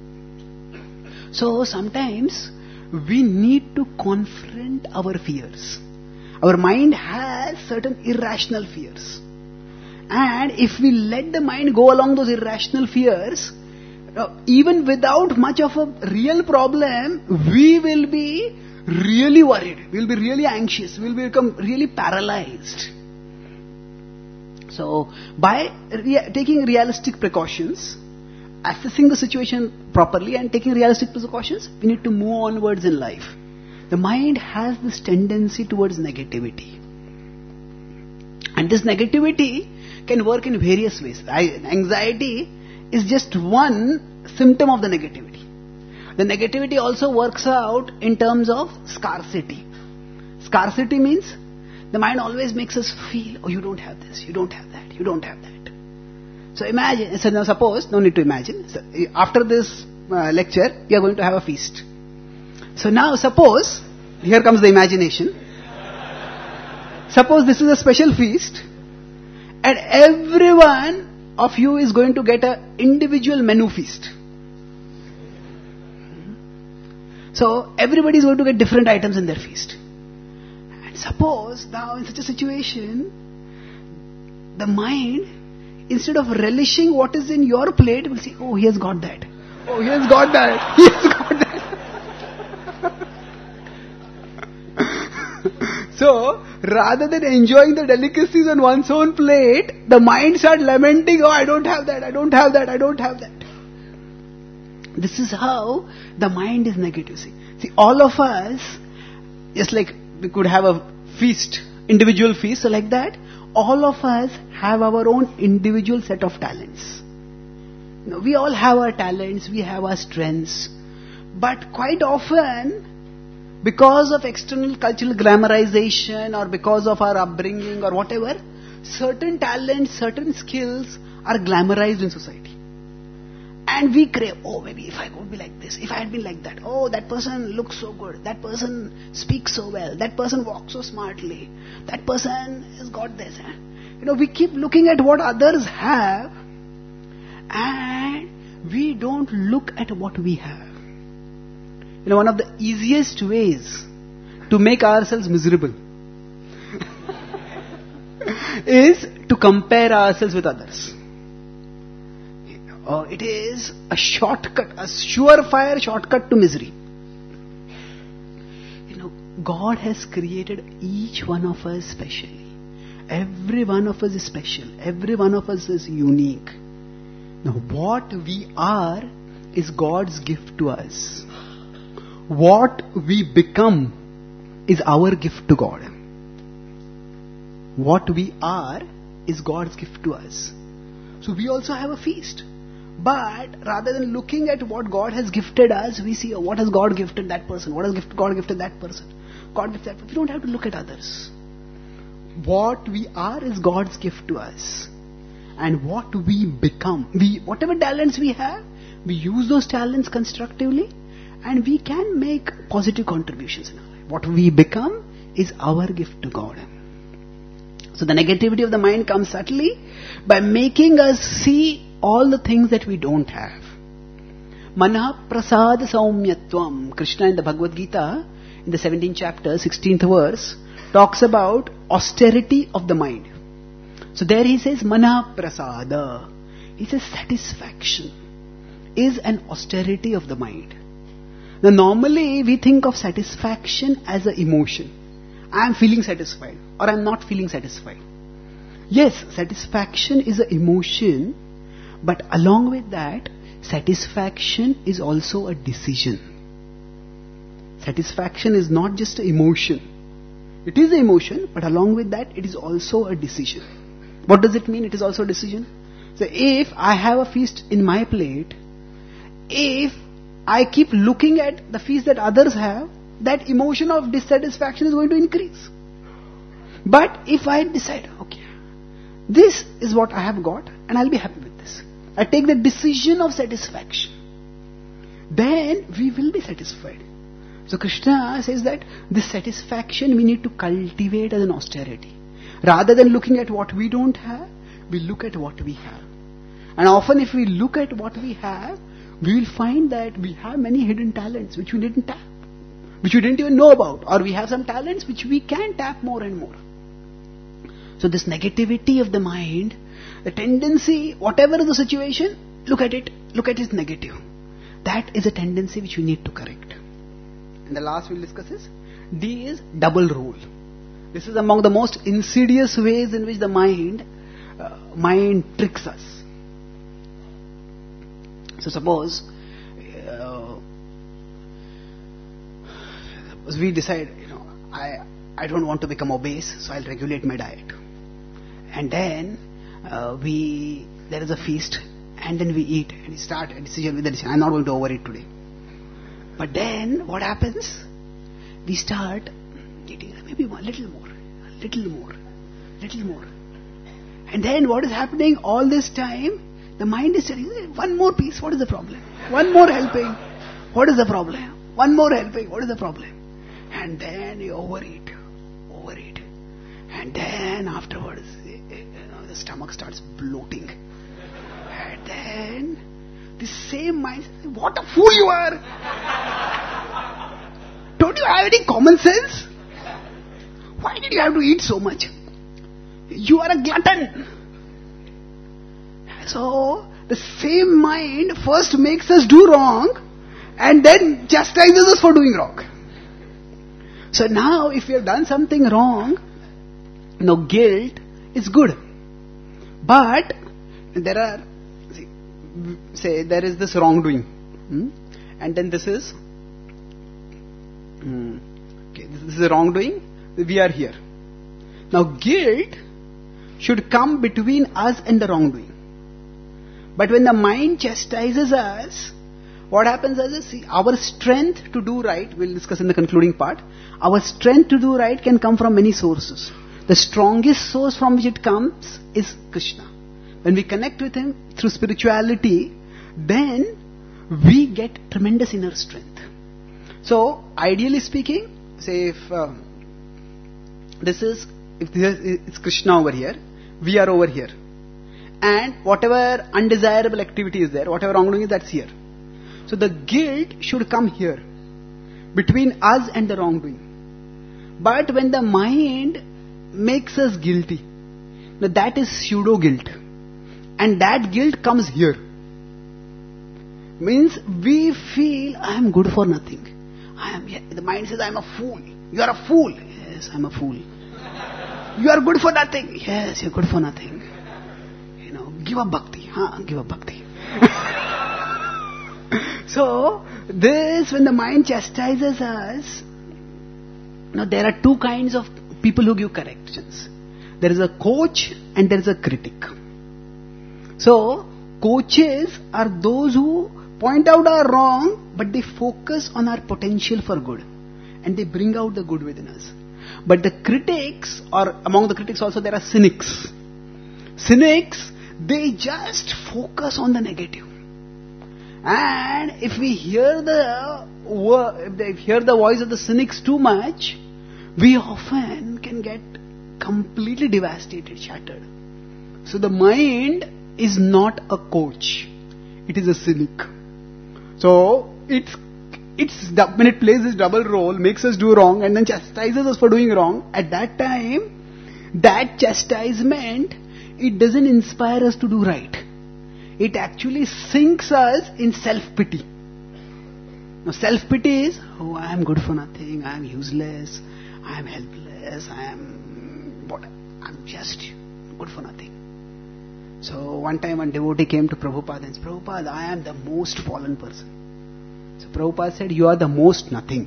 So sometimes we need to confront our fears. Our mind has certain irrational fears. And if we let the mind go along those irrational fears, even without much of a real problem, we will be really worried. We will be really anxious. We will become really paralyzed. So, by taking realistic precautions, assessing the situation properly and taking realistic precautions, we need to move onwards in life. The mind has this tendency towards negativity. And this negativity can work in various ways. Anxiety is just one symptom of the negativity. The negativity also works out in terms of scarcity. Scarcity means The mind always makes us feel, oh, you don't have this, you don't have that, you don't have that. So imagine, so now suppose, no need to imagine, so after this lecture, you are going to have a feast. So now suppose, here comes the imagination. Suppose this is a special feast, and everyone of you is going to get an individual menu feast. So everybody is going to get different items in their feast. And suppose now in such a situation, the mind, instead of relishing what is in your plate, will say, oh, he has got that. Oh, he has got that. He has got that. So, rather than enjoying the delicacies on one's own plate, the mind starts lamenting, oh, I don't have that, I don't have that, I don't have that. This is how the mind is negative. See, all of us, just like we could have a feast, individual feast, so like that, all of us have our own individual set of talents. We all have our talents, we have our strengths. But quite often, because of external cultural glamorization or because of our upbringing or whatever, certain talents, certain skills are glamorized in society. And we crave, oh, maybe if I could be like this, if I had been like that, oh, that person looks so good, that person speaks so well, that person walks so smartly, that person has got this. We keep looking at what others have and we don't look at what we have. One of the easiest ways to make ourselves miserable is to compare ourselves with others. It is a shortcut, a surefire shortcut to misery. God has created each one of us specially. Every one of us is special. Every one of us is unique. Now, what we are is God's gift to us. What we become is our gift to God. What we are is God's gift to us. So we also have a feast. But rather than looking at what God has gifted us, we see, what has God gifted that person? What has God gifted that person? God gifted that person. We don't have to look at others. What we are is God's gift to us. And what we become, whatever talents we have, we use those talents constructively and we can make positive contributions in our life. What we become is our gift to God. So the negativity of the mind comes subtly by making us see all the things that we don't have. Manah prasad saumyatvam. Krishna in the Bhagavad Gita, in the 17th chapter, 16th verse, talks about austerity of the mind. So there he says, Manah prasada. He says satisfaction is an austerity of the mind. Now normally we think of satisfaction as an emotion. I am feeling satisfied or I am not feeling satisfied. Yes, satisfaction is an emotion, but along with that, satisfaction is also a decision. Satisfaction is not just an emotion. It is an emotion, but along with that, it is also a decision. What does it mean? It is also a decision. So if I have a feast in my plate, if I keep looking at the feast that others have, that emotion of dissatisfaction is going to increase. But if I decide, okay, this is what I have got and I'll be happy with this, I take the decision of satisfaction, then we will be satisfied. So Krishna says that this satisfaction we need to cultivate as an austerity. Rather than looking at what we don't have, we look at what we have. And often if we look at what we have, we will find that we have many hidden talents which we didn't tap, which we didn't even know about, or we have some talents which we can tap more and more. So this negativity of the mind, the tendency, whatever is the situation, look at it negative. That is a tendency which we need to correct. And the last we'll discuss is, D is double rule. This is among the most insidious ways in which the mind tricks us. So suppose we decide, I don't want to become obese, so I'll regulate my diet. And then there is a feast, and then we eat, and we start a decision with the decision, I'm not going to overeat today. But then what happens? We start eating maybe a little little more, little more. And then what is happening all this time? The mind is telling, one more piece, what is the problem? One more helping, what is the problem? One more helping, what is the problem? And then you overeat. And then afterwards, the stomach starts bloating. And then the same mind says, what a fool you are! Don't you have any common sense? Why did you have to eat so much? You are a glutton. So, the same mind first makes us do wrong and then chastises us for doing wrong. So now, if we have done something wrong, guilt is good. But there are, say there is this wrongdoing. And then this is, this is wrongdoing, we are here. Now guilt should come between us and the wrongdoing. But when the mind chastises us, what happens is, our strength to do right, we'll discuss in the concluding part, our strength to do right can come from many sources. The strongest source from which it comes is Krishna. When we connect with Him through spirituality, then we get tremendous inner strength. So, ideally speaking, say if it's Krishna over here, we are over here. And whatever undesirable activity is there, whatever wrongdoing is, that's here. So the guilt should come here, between us and the wrongdoing. But when the mind makes us guilty, now that is pseudo guilt. And that guilt comes here. Means we feel, I am good for nothing. The mind says, I am a fool. You are a fool. Yes, I am a fool. You are good for nothing. Yes, you are good for nothing. Give up bhakti. Give up bhakti. So, when the mind chastises us, there are two kinds of people who give corrections. There is a coach and there is a critic. So, coaches are those who point out our wrong, but they focus on our potential for good. And they bring out the good within us. But the critics, or among the critics also there are cynics. Cynics, they just focus on the negative. And if we hear the voice of the cynics too much, we often can get completely devastated, shattered. So the mind is not a coach. It is a cynic. So when it plays this double role, makes us do wrong and then chastises us for doing wrong, at that time, that chastisement, it doesn't inspire us to do right. It actually sinks us in self-pity. Now self-pity is, I am good for nothing, I am useless, I am helpless, I am just good for nothing. So one time one devotee came to Prabhupada and said, Prabhupada, I am the most fallen person. So Prabhupada said, you are the most nothing.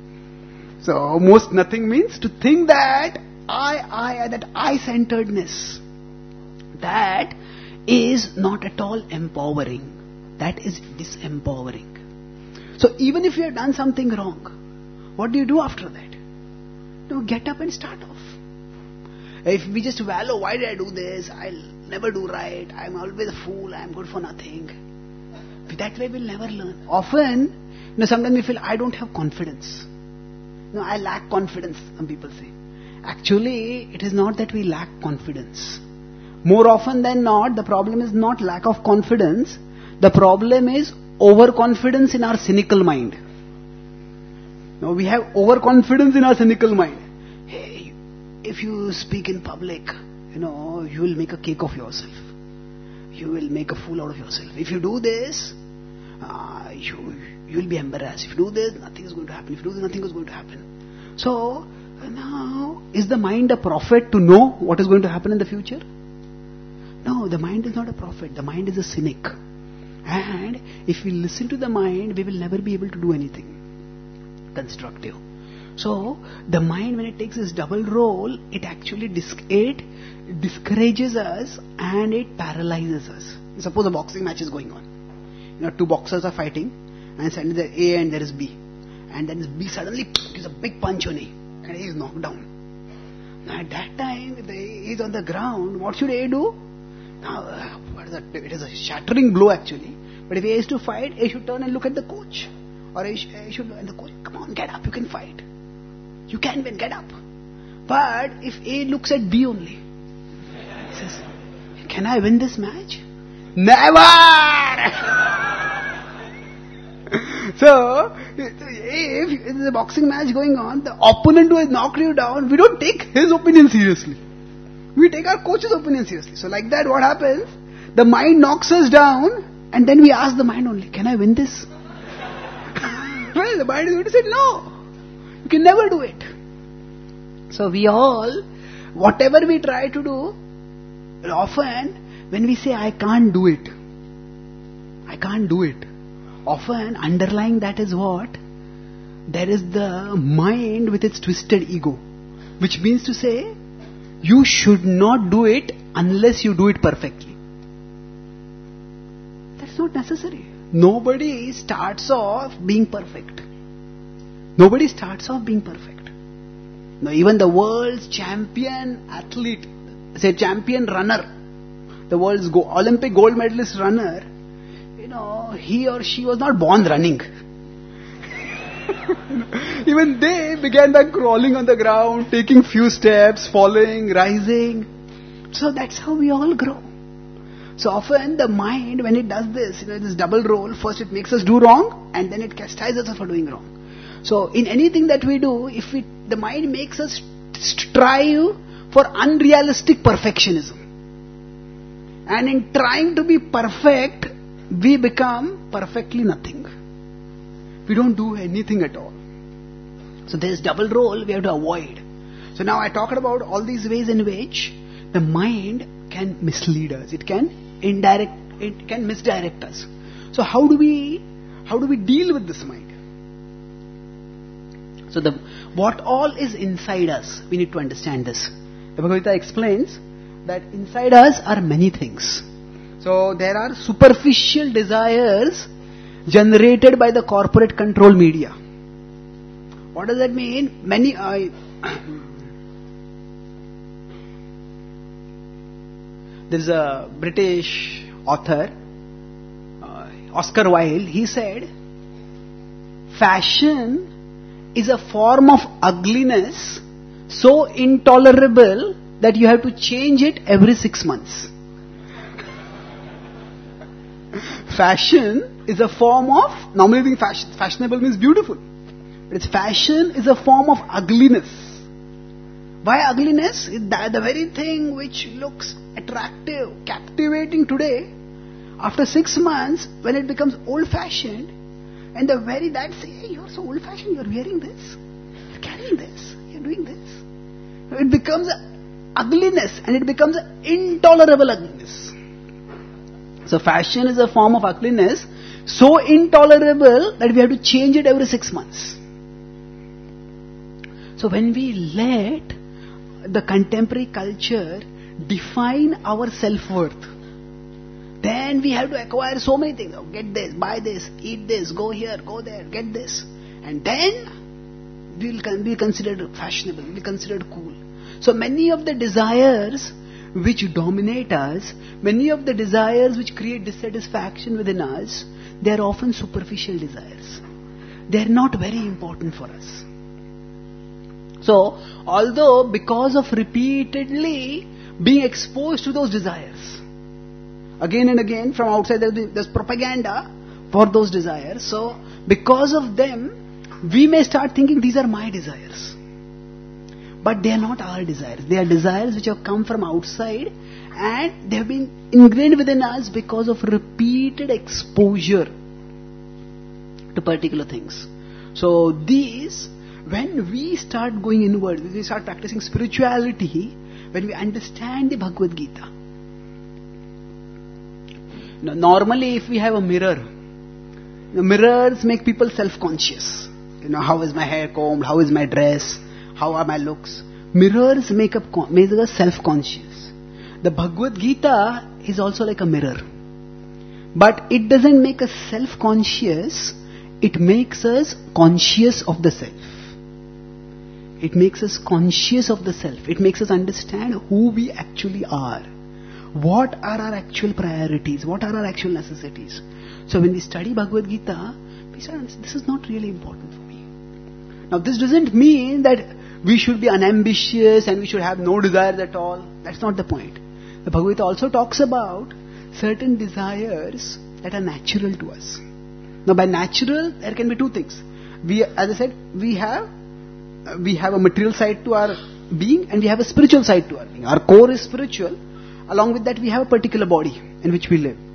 So most nothing means to think that that I-centeredness, that is not at all empowering. That is disempowering. So even if you have done something wrong, what do you do after that? Get up and start off. If we just wallow, why did I do this? I'll never do right. I'm always a fool. I'm good for nothing. That way we'll never learn. Often, sometimes we feel, I don't have confidence. I lack confidence, some people say. Actually, it is not that we lack confidence. More often than not, the problem is not lack of confidence. The problem is overconfidence in our cynical mind. We have overconfidence in our cynical mind. Hey, if you speak in public, you will make a cake of yourself. You will make a fool out of yourself. If you do this, you will be embarrassed. If you do this, nothing is going to happen. If you do this, nothing is going to happen. So, now, is the mind a prophet to know what is going to happen in the future? No, the mind is not a prophet. The mind is a cynic. And if we listen to the mind, we will never be able to do anything constructive. So, the mind, when it takes this double role, it actually discourages us and it paralyzes us. Suppose a boxing match is going on. Two boxers are fighting, and suddenly there is A and there is B. And then B suddenly gives a big punch on A, and he is knocked down. At that time, he is on the ground. What should A do? Now, it is a shattering blow actually. But if A is to fight, A should turn and look at the coach. Or A should, and the coach, come on, get up, you can fight. You can win, get up. But if A looks at B only, he says, can I win this match? Never! So, if there's a boxing match going on, the opponent who has knocked you down, we don't take his opinion seriously. We take our coach's opinion seriously. So like that, what happens? The mind knocks us down, and then we ask the mind only, can I win this? Well, the mind is going to say, no. You can never do it. So we all, whatever we try to do, often when we say, I can't do it, often underlying that is what? There is the mind with its twisted ego, which means to say, you should not do it unless you do it perfectly. That's not necessary. Nobody starts off being perfect. No, even the world's champion athlete, say champion runner, the world's Olympic gold medalist runner, he or she was not born running. Even they began by crawling on the ground, taking few steps, falling, rising. So that's how we all grow. So often the mind, when it does this, this double role, first it makes us do wrong and then it chastises us for doing wrong. So in anything that we do, the mind makes us strive for unrealistic perfectionism. And in trying to be perfect, we become perfectly nothing. We don't do anything at all. So this double role we have to avoid. So now I talked about all these ways in which the mind can mislead us. It can misdirect us. So how do we deal with this mind? So what all is inside us, we need to understand this. The Bhagavad Gita explains that inside us are many things. So there are superficial desires generated by the corporate control media. What does that mean? There's a British author, Oscar Wilde, he said, fashion is a form of ugliness so intolerable that you have to change it every 6 months. Fashion is a form of, normally being fashionable means beautiful. But fashion is a form of ugliness. Why ugliness? The very thing which looks attractive, captivating today, after 6 months, when it becomes old-fashioned, and that say, hey, you're so old-fashioned, you're wearing this, you're carrying this, you're doing this. It becomes ugliness, and it becomes intolerable ugliness. So fashion is a form of ugliness, so intolerable that we have to change it every 6 months. So when we let the contemporary culture define our self-worth, then we have to acquire so many things. Oh, get this, buy this, eat this, go here, go there, get this. And then we will be considered fashionable, we will be considered cool. So many of the desires which dominate us, many of the desires which create dissatisfaction within us, they are often superficial desires. They are not very important for us. So, although because of repeatedly being exposed to those desires, again and again from outside there's propaganda for those desires. So, because of them, we may start thinking these are my desires. But they are not our desires. They are desires which have come from outside and they have been ingrained within us because of repeated exposure to particular things. So these, when we start going inward, when we start practicing spirituality, when we understand the Bhagavad Gita. Now, normally if we have a mirror, mirrors make people self-conscious. How is my hair combed? How is my dress? How are my looks? Mirrors make us self-conscious. The Bhagavad Gita is also like a mirror. But it doesn't make us self-conscious, it makes us conscious of the self. It makes us conscious of the self. It makes us understand who we actually are. What are our actual priorities? What are our actual necessities? So when we study Bhagavad Gita, we start, this is not really important for me. Now this doesn't mean that we should be unambitious and we should have no desires at all. That's not the point. The Bhagavad Gita also talks about certain desires that are natural to us. Now by natural, there can be two things. As I said, we have a material side to our being and we have a spiritual side to our being. Our core is spiritual. Along with that, we have a particular body in which we live.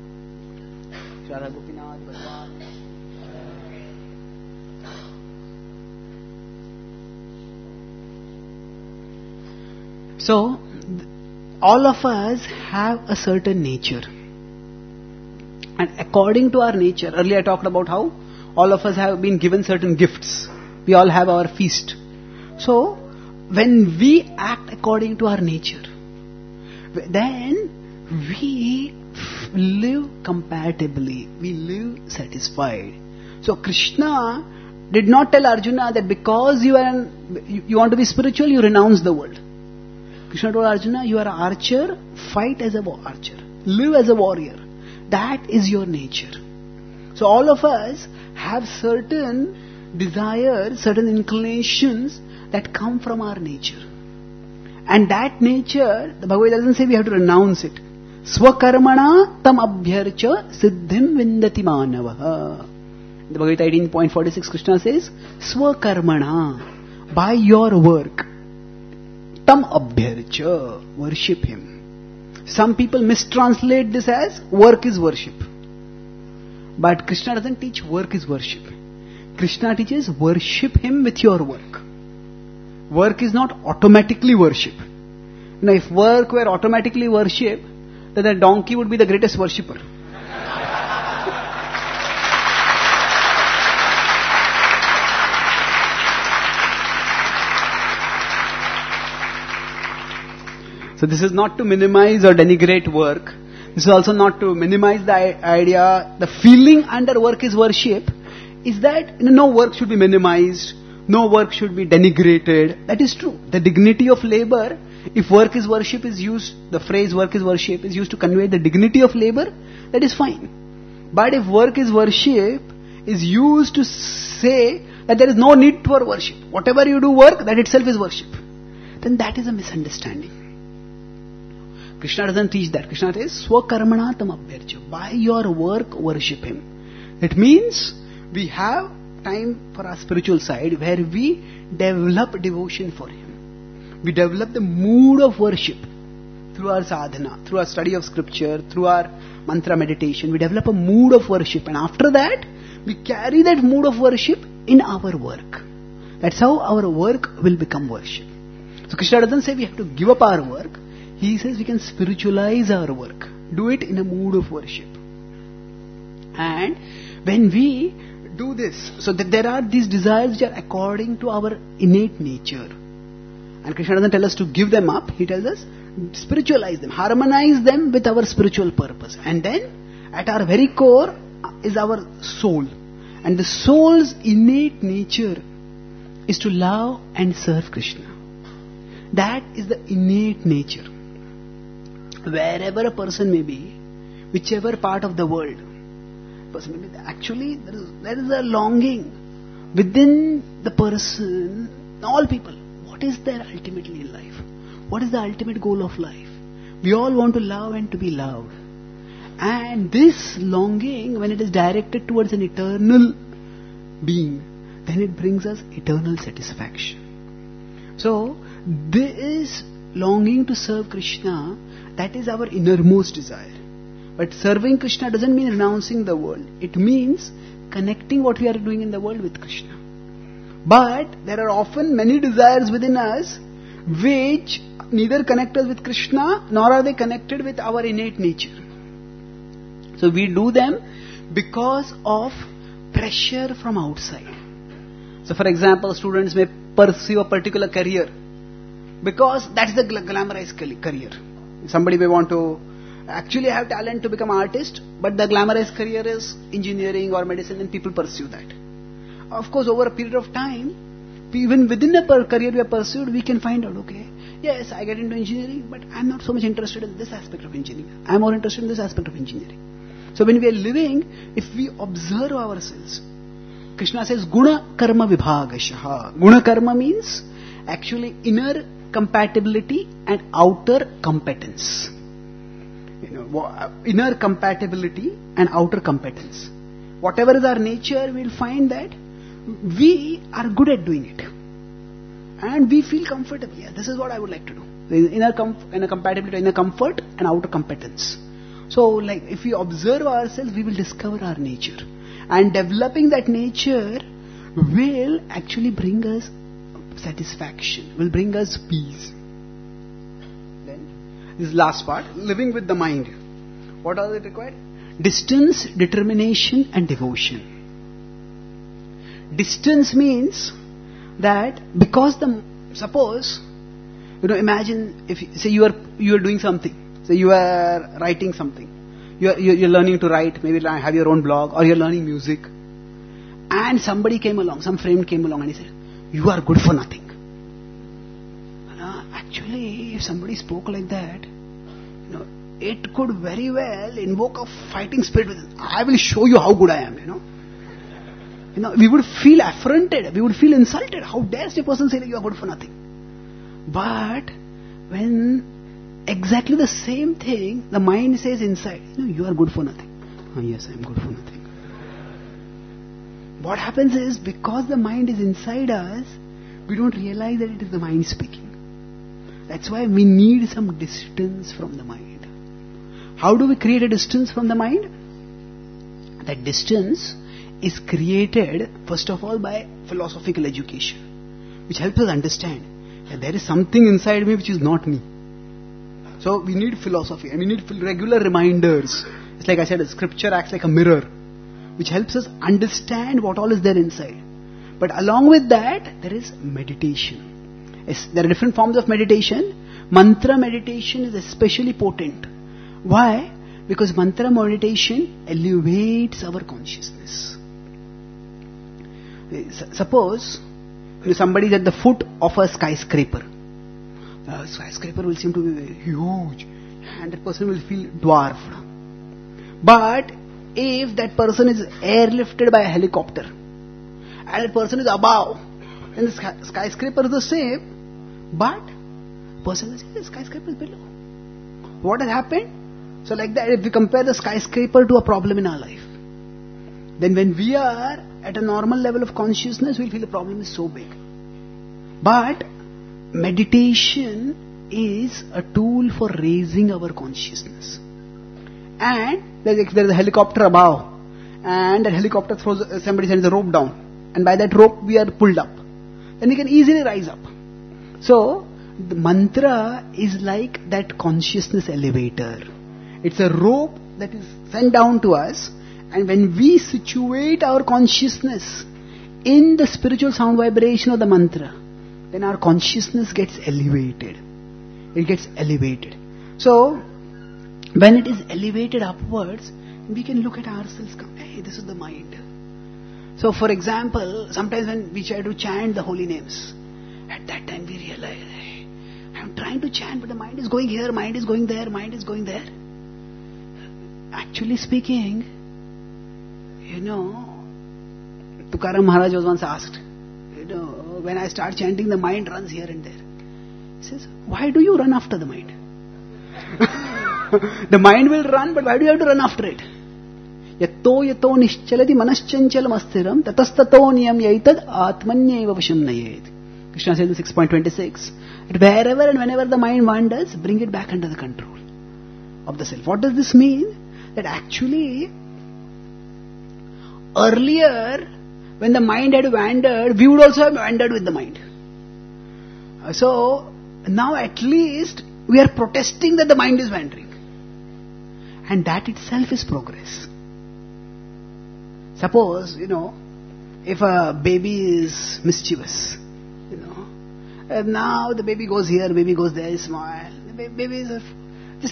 So, all of us have a certain nature. And according to our nature, earlier I talked about how all of us have been given certain gifts. We all have our feast. So, when we act according to our nature, then we live compatibly, we live satisfied. So Krishna did not tell Arjuna that because you want to be spiritual, you renounce the world. Krishna told Arjuna, you are an archer, fight as a archer, live as a warrior. That is your nature. So all of us have certain desires, certain inclinations that come from our nature. And that nature, the Bhagavad Gita doesn't say we have to renounce it. Swakarmana tam abhyarcha siddhim vindati manavaha. The Bhagavad Gita 18.46 Krishna says, Swakarmana, by your work, tam abhyarcha, worship him. Some people mistranslate this as work is worship. But Krishna doesn't teach work is worship. Krishna teaches worship him with your work. Work is not automatically worship. Now if work were automatically worship, then the donkey would be the greatest worshipper. So this is not to minimize or denigrate work. This is also not to minimize the idea. The feeling under work is worship is that no work should be minimized. No work should be denigrated. That is true. The dignity of labor, if work is worship is used, the phrase work is worship is used to convey the dignity of labor, that is fine. But if work is worship is used to say that there is no need for worship, whatever you do work, that itself is worship, then that is a misunderstanding. Krishna doesn't teach that. Krishna says, Swakarmana tam abhyarcha, by your work worship him. It means we have time for our spiritual side where we develop devotion for him. We develop the mood of worship through our sadhana, through our study of scripture, through our mantra meditation. We develop a mood of worship, and after that we carry that mood of worship in our work. That's how our work will become worship. So Krishna doesn't say we have to give up our work. He says we can spiritualize our work. Do it in a mood of worship. And when we do this, so that there are these desires which are according to our innate nature. And Krishna doesn't tell us to give them up. He tells us spiritualize them, harmonize them with our spiritual purpose. And then at our very core is our soul. And the soul's innate nature is to love and serve Krishna. That is the innate nature. Wherever a person may be, whichever part of the world, actually there is a longing within the person, all people. What is their ultimately in life? What is the ultimate goal of life? We all want to love and to be loved. And this longing, when it is directed towards an eternal being, then it brings us eternal satisfaction. So, this longing to serve Krishna, that is our innermost desire. But serving Krishna doesn't mean renouncing the world. It means connecting what we are doing in the world with Krishna. But there are often many desires within us which neither connect us with Krishna nor are they connected with our innate nature. So we do them because of pressure from outside. So for example, students may pursue a particular career because that's the glamorized career. Somebody may want to actually have talent to become an artist, but the glamorized career is engineering or medicine, and people pursue that. Of course, over a period of time, even within a career we are pursued, we can find out, okay, yes, I get into engineering, but I'm not so much interested in this aspect of engineering. I'm more interested in this aspect of engineering. So when we are living, if we observe ourselves, Krishna says, Guna Karma Vibhagashaha. Guna Karma means actually inner compatibility and outer competence. Inner compatibility and outer competence. Whatever is our nature, we'll find that we are good at doing it. And we feel comfortable. Yeah, this is what I would like to do. Inner compatibility, inner comfort and outer competence. So like if we observe ourselves, we will discover our nature. And developing that nature will actually bring us satisfaction, will bring us peace. Then, this last part, living with the mind. What are it required? Distance, determination and devotion. Distance means that because suppose, imagine if, say you are doing something, say you are writing something, you're learning to write, maybe have your own blog, or you're learning music, and somebody came along, some friend came along and he said, you are good for nothing. Actually, if somebody spoke like that, it could very well invoke a fighting spirit within. I will show you how good I am, we would feel affronted, we would feel insulted. How dare a person say that you are good for nothing? But when exactly the same thing, the mind says inside, you are good for nothing. Oh, yes, I am good for nothing. What happens is, because the mind is inside us, we don't realize that it is the mind speaking. That's why we need some distance from the mind. How do we create a distance from the mind? That distance is created, first of all, by philosophical education, which helps us understand that there is something inside me which is not me. So we need philosophy, and we need regular reminders. It's like I said, scripture acts like a mirror, which helps us understand what all is there inside. But along with that, there is meditation. There are different forms of meditation. Mantra meditation is especially potent. Why? Because mantra meditation elevates our consciousness. Suppose somebody is at the foot of a skyscraper. The skyscraper will seem to be huge, and that person will feel dwarfed. But if that person is airlifted by a helicopter, and that person is above, then the skyscraper is the same, but the person is the skyscraper is below. What has happened? So like that, if we compare the skyscraper to a problem in our life, then when we are at a normal level of consciousness, we'll feel the problem is so big. But meditation is a tool for raising our consciousness. And there's a helicopter above, and that helicopter somebody sends a rope down, and by that rope we are pulled up. Then we can easily rise up. So the mantra is like that consciousness elevator. It's a rope that is sent down to us, and when we situate our consciousness in the spiritual sound vibration of the mantra, then our consciousness gets elevated. It gets elevated. So when it is elevated upwards, we can look at ourselves, hey, this is the mind. So for example, sometimes when we try to chant the holy names, at that time we realize, hey, I'm trying to chant, but the mind is going here, mind is going there, mind is going there. Actually speaking, Tukaram Maharaj was once asked, when I start chanting, the mind runs here and there. He says, why do you run after the mind? The mind will run, but why do you have to run after it? Yato yato nischalati manaschanchalam astiram tatastato niyam yaitad atmanyeva vasham nayed. Krishna says in 6.26, that wherever and whenever the mind wanders, bring it back under the control of the self. What does this mean? That actually, earlier, when the mind had wandered, we would also have wandered with the mind. So, now at least, we are protesting that the mind is wandering. And that itself is progress. Suppose, if a baby is mischievous, and now the baby goes here, baby goes there, smile. The babies are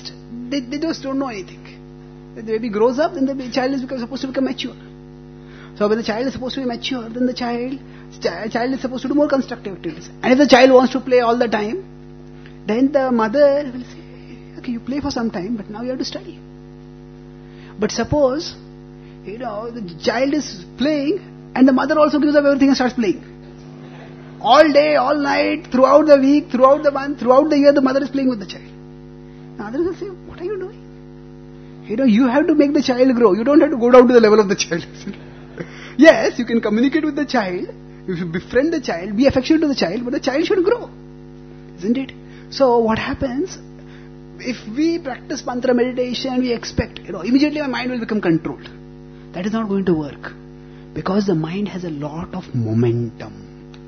they just don't know anything. When the baby grows up, then the child is supposed to become mature. So when the child is supposed to be mature, then the child is supposed to do more constructive activities. And if the child wants to play all the time, then the mother will say, okay, you play for some time, but now you have to study. But suppose, the child is playing and the mother also gives up everything and starts playing. All day, all night, throughout the week, throughout the month, throughout the year, the mother is playing with the child. Now others will say, what are you doing? You have to make the child grow. You don't have to go down to the level of the child. Yes, you can communicate with the child. You should befriend the child, be affectionate to the child, but the child should grow. Isn't it? So what happens, if we practice mantra meditation, we expect, immediately my mind will become controlled. That is not going to work. Because the mind has a lot of momentum.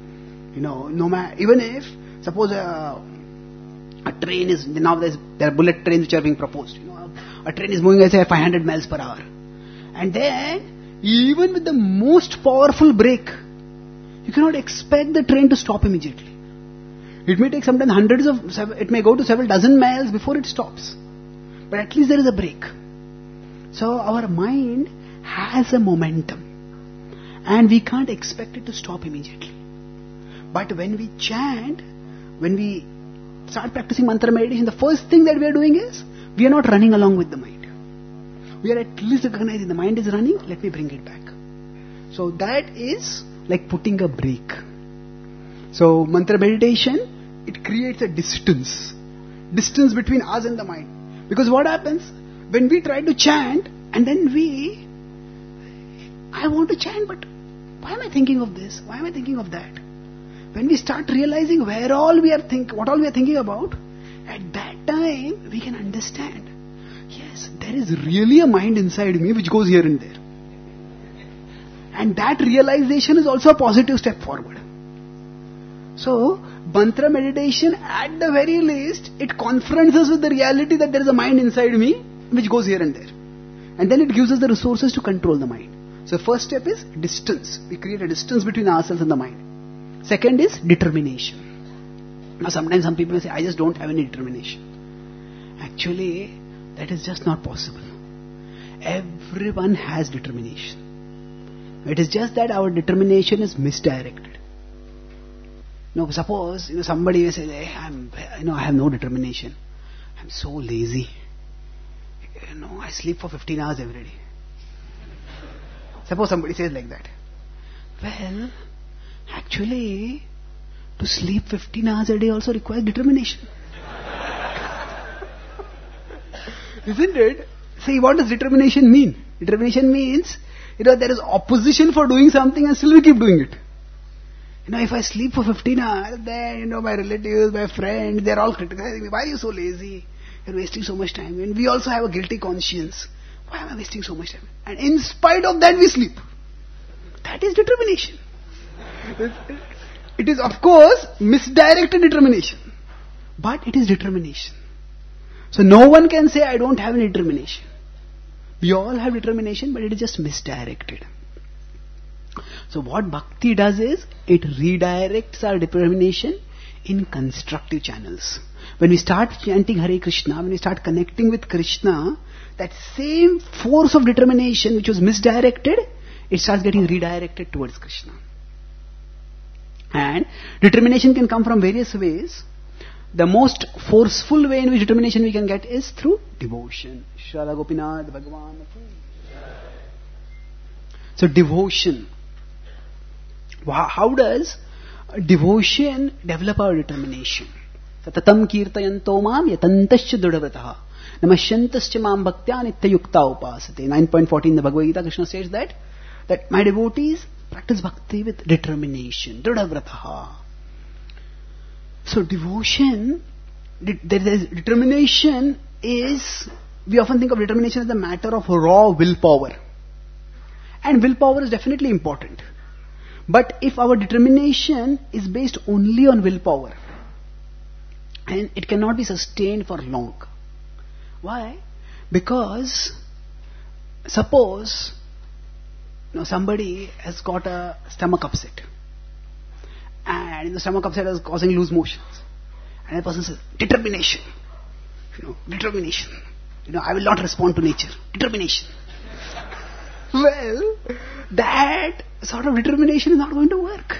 Even if, suppose a train is, now there are bullet trains which are being proposed. A train is moving at say 500 miles per hour. And then, even with the most powerful brake, you cannot expect the train to stop immediately. It may take sometimes it may go to several dozen miles before it stops. But at least there is a brake. So our mind has a momentum. And we can't expect it to stop immediately. But when we chant, when we start practicing mantra meditation, the first thing that we are doing is, we are not running along with the mind. We are at least recognizing the mind is running, let me bring it back. So that is like putting a brake. So mantra meditation, it creates a distance between us and the mind. Because what happens, when we try to chant, and then I want to chant, but why am I thinking of this? Why am I thinking of that? When we start realizing what all we are thinking about, at that time we can understand, yes, there is really a mind inside me which goes here and there. And that realization is also a positive step forward. So, mantra meditation, at the very least, it confronts us with the reality that there is a mind inside me which goes here and there. And then it gives us the resources to control the mind. So, first step is distance. We create a distance between ourselves and the mind. Second is determination. Now sometimes some people say, I just don't have any determination. Actually, that is just not possible. Everyone has determination. It is just that our determination is misdirected. Suppose somebody will say, hey, I have no determination. I'm so lazy. I sleep for 15 hours every day. Suppose somebody says like that. Well, actually, to sleep 15 hours a day also requires determination. Isn't it? See, what does determination mean? Determination means, there is opposition for doing something and still we keep doing it. If I sleep for 15 hours, then, my relatives, my friends, they're all criticizing me. Why are you so lazy? You're wasting so much time. And we also have a guilty conscience. Why am I wasting so much time? And in spite of that, we sleep. That is determination. It is, of course, misdirected determination. But it is determination. So no one can say, I don't have any determination. We all have determination, but it is just misdirected. So what bhakti does is, it redirects our determination in constructive channels. When we start chanting Hare Krishna, when we start connecting with Krishna, that same force of determination which was misdirected, it starts getting redirected towards Krishna. And determination can come from various ways. The most forceful way in which determination we can get is through devotion. Shrala Gopinath Bhagavan. So devotion. How does devotion develop our determination? Satatam kirtayanto mam yatantascha dudhavrataha namasyantascha mam bhaktya nityayukta upasate. 9.14 in the Bhagavad Gita, Krishna says that my devotees practice bhakti with determination. Dudhavrataha. So devotion, determination is, we often think of determination as a matter of raw willpower. And willpower is definitely important. But if our determination is based only on willpower, and it cannot be sustained for long. Why? Because suppose somebody has got a stomach upset, and the stomach upset is causing loose motions, and a person says, determination, determination, I will not respond to nature, determination. Well, that sort of determination is not going to work.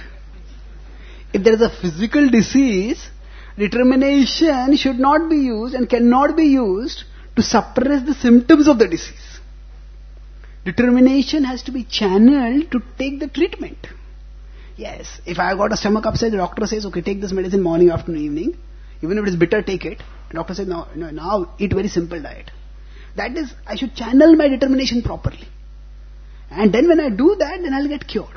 If there is a physical disease, determination should not be used and cannot be used to suppress the symptoms of the disease. Determination has to be channeled to take the treatment. Yes, if I got a stomach upset, the doctor says, okay, take this medicine morning, afternoon, evening. Even if it is bitter, take it. The doctor says, no, now eat very simple diet. That is, I should channel my determination properly. And then when I do that, then I'll get cured.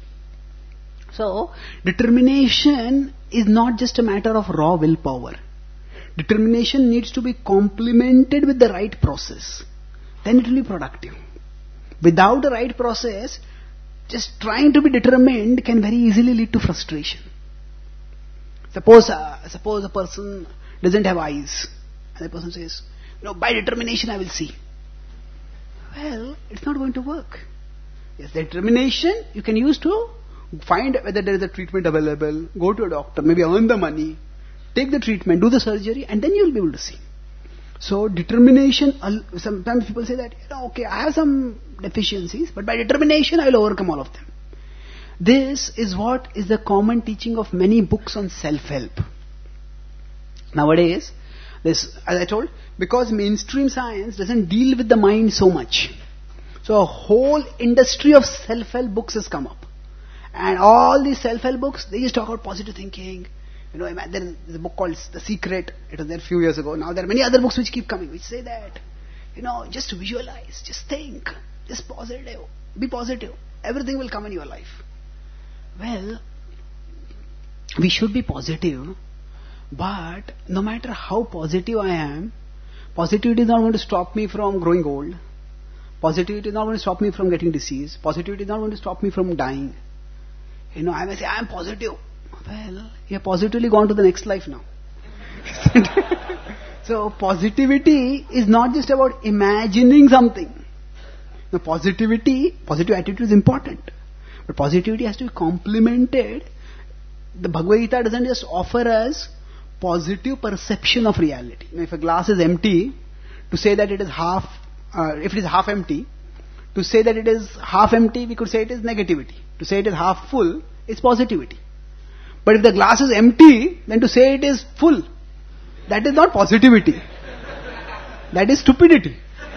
So, determination is not just a matter of raw willpower. Determination needs to be complemented with the right process. Then it will be productive. Without the right process, just trying to be determined can very easily lead to frustration. Suppose a person doesn't have eyes, and the person says, by determination I will see. Well, it's not going to work. Yes, the determination you can use to find whether there is a treatment available, go to a doctor, maybe earn the money, take the treatment, do the surgery, and then you will be able to see. So determination, sometimes people say that, okay, I have some deficiencies, but by determination I will overcome all of them. This is what is the common teaching of many books on self-help. Nowadays, this, as I told, because mainstream science doesn't deal with the mind so much. So a whole industry of self-help books has come up. And all these self-help books, they just talk about positive thinking. There is a book called The Secret. It was there a few years ago. Now there are many other books which keep coming, which say that, just visualize, just think, just positive, be positive. Everything will come in your life. Well, we should be positive, but no matter how positive I am, positivity is not going to stop me from growing old. Positivity is not going to stop me from getting disease. Positivity is not going to stop me from dying. I may say, I am positive. Well, you have positively gone to the next life now. So, positivity is not just about imagining something. Now, positive attitude is important. But positivity has to be complemented. The Bhagavad Gita doesn't just offer us positive perception of reality. If a glass is empty, to say that it is half, if it is half empty, to say that it is half empty, we could say it is negativity. To say it is half full, is positivity. But if the glass is empty, then to say it is full, that is not positivity. That is stupidity.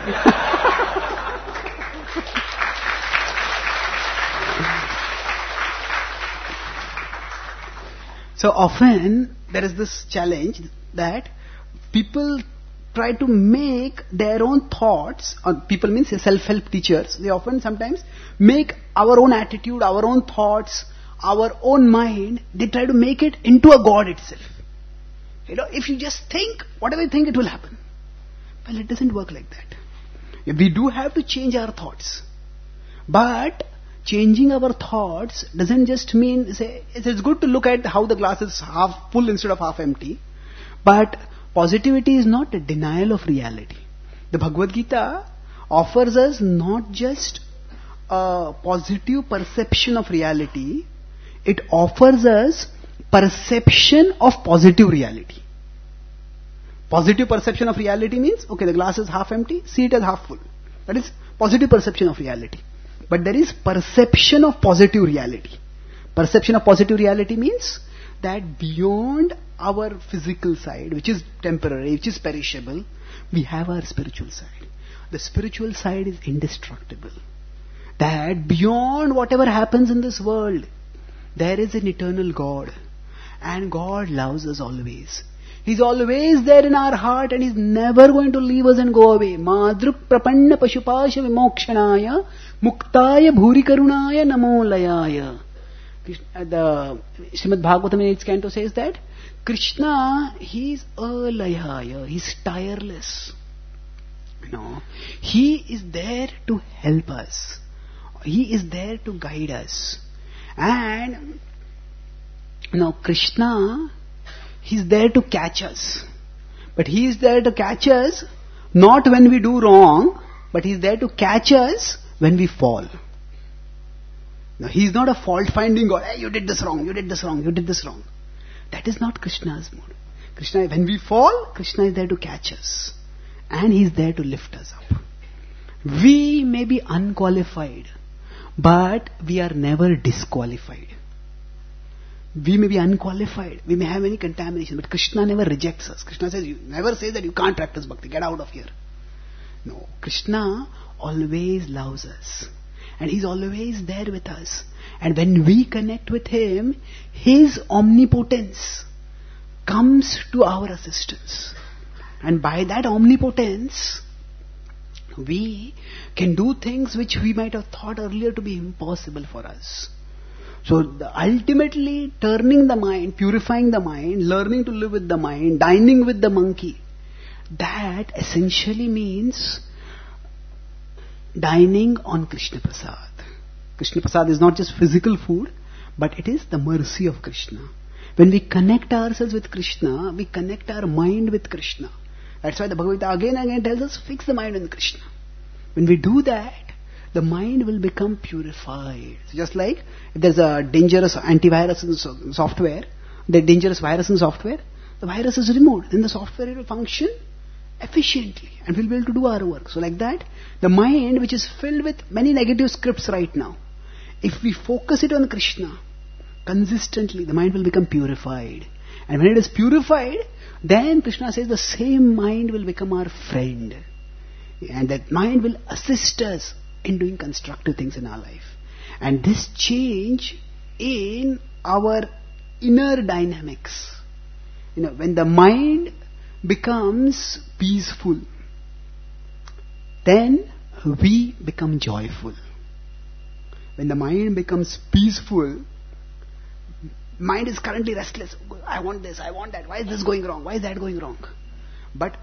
So often there is this challenge that people try to make their own thoughts, or people means self-help teachers, they often sometimes make our own attitude, our own thoughts, our own mind, they try to make it into a God itself. If you just think, whatever you think, it will happen. Well, it doesn't work like that. We do have to change our thoughts. But changing our thoughts doesn't just mean, it's good to look at how the glass is half full instead of half empty. But positivity is not a denial of reality. The Bhagavad Gita offers us not just a positive perception of reality, it offers us perception of positive reality. Positive perception of reality means, okay, the glass is half empty, see it as half full. That is positive perception of reality. But there is perception of positive reality. Perception of positive reality means that beyond our physical side, which is temporary, which is perishable, we have our spiritual side. The spiritual side is indestructible. That beyond whatever happens in this world, there is an eternal God. And God loves us always. He's always there in our heart and He's never going to leave us and go away. Madruk prapanna pashupasha vimokshanaya muktaya bhuri karunaya namo layaya. The Srimad Bhagavatam in 8th canto says that Krishna, He's alayaya, He's tireless. He is there to help us. He is there to guide us. And Krishna, He's there to catch us. But He is there to catch us not when we do wrong, but He's there to catch us when we fall. Now, He's not a fault-finding God. Hey, you did this wrong, you did this wrong, you did this wrong. That is not Krishna's mode. Krishna, when we fall, Krishna is there to catch us. And He's there to lift us up. We may be unqualified, but we are never disqualified. We may be unqualified, we may have any contamination, but Krishna never rejects us. Krishna says, you never say that you can't practice bhakti, get out of here. No, Krishna always loves us. And He's always there with us. And when we connect with Him, His omnipotence comes to our assistance. And by that omnipotence, we can do things which we might have thought earlier to be impossible for us. So ultimately turning the mind, purifying the mind, learning to live with the mind, dining with the monkey, that essentially means dining on Krishna Prasad. Krishna Prasad is not just physical food, but it is the mercy of Krishna. When we connect ourselves with Krishna, we connect our mind with Krishna. That's why the Bhagavad Gita again and again tells us, fix the mind on Krishna. When we do that, the mind will become purified. So just like if there's a dangerous antivirus in software, the dangerous virus in software, the virus is removed. Then the software will function efficiently and we'll be able to do our work. So like that, the mind which is filled with many negative scripts right now, if we focus it on Krishna consistently, the mind will become purified. And when it is purified, then Krishna says the same mind will become our friend. And that mind will assist us in doing constructive things in our life. And this change in our inner dynamics, when the mind becomes peaceful, then we become joyful. When the mind becomes peaceful, mind is currently restless. I want this, I want that. Why is this going wrong? Why is that going wrong? But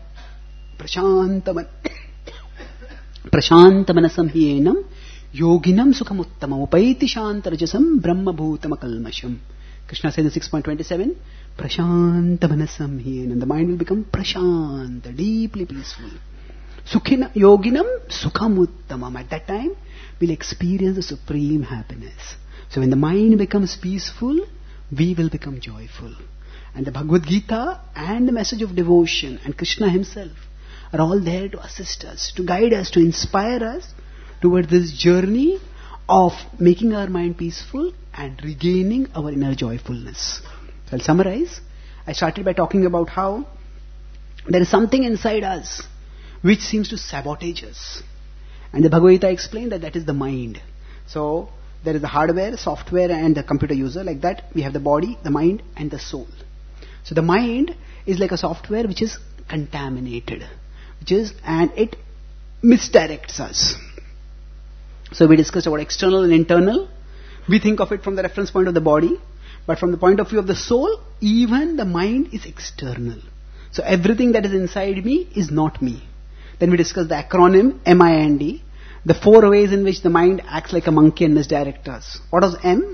Prashantamanasam hyenam yoginam sukhamuttamam upaiti shantarajasam brahmabhutam akalmasham. Krishna says in 6.27, Prashantamanasam hyenam. The mind will become prashanta, deeply peaceful. Sukhina yoginam sukhamuttamam. At that time, we'll experience the supreme happiness. So when the mind becomes peaceful, we will become joyful. And the Bhagavad Gita and the message of devotion and Krishna Himself are all there to assist us, to guide us, to inspire us towards this journey of making our mind peaceful and regaining our inner joyfulness. So I'll summarize. I started by talking about how there is something inside us which seems to sabotage us. And the Bhagavad Gita explained that is the mind. So there is the hardware, software and the computer user. Like that, we have the body, the mind and the soul. So the mind is like a software which is contaminated, and it misdirects us. So we discussed about external and internal. We think of it from the reference point of the body, but from the point of view of the soul, even the mind is external. So everything that is inside me is not me. Then we discussed the acronym MIND, the 4 ways in which the mind acts like a monkey and misdirects us. What was M?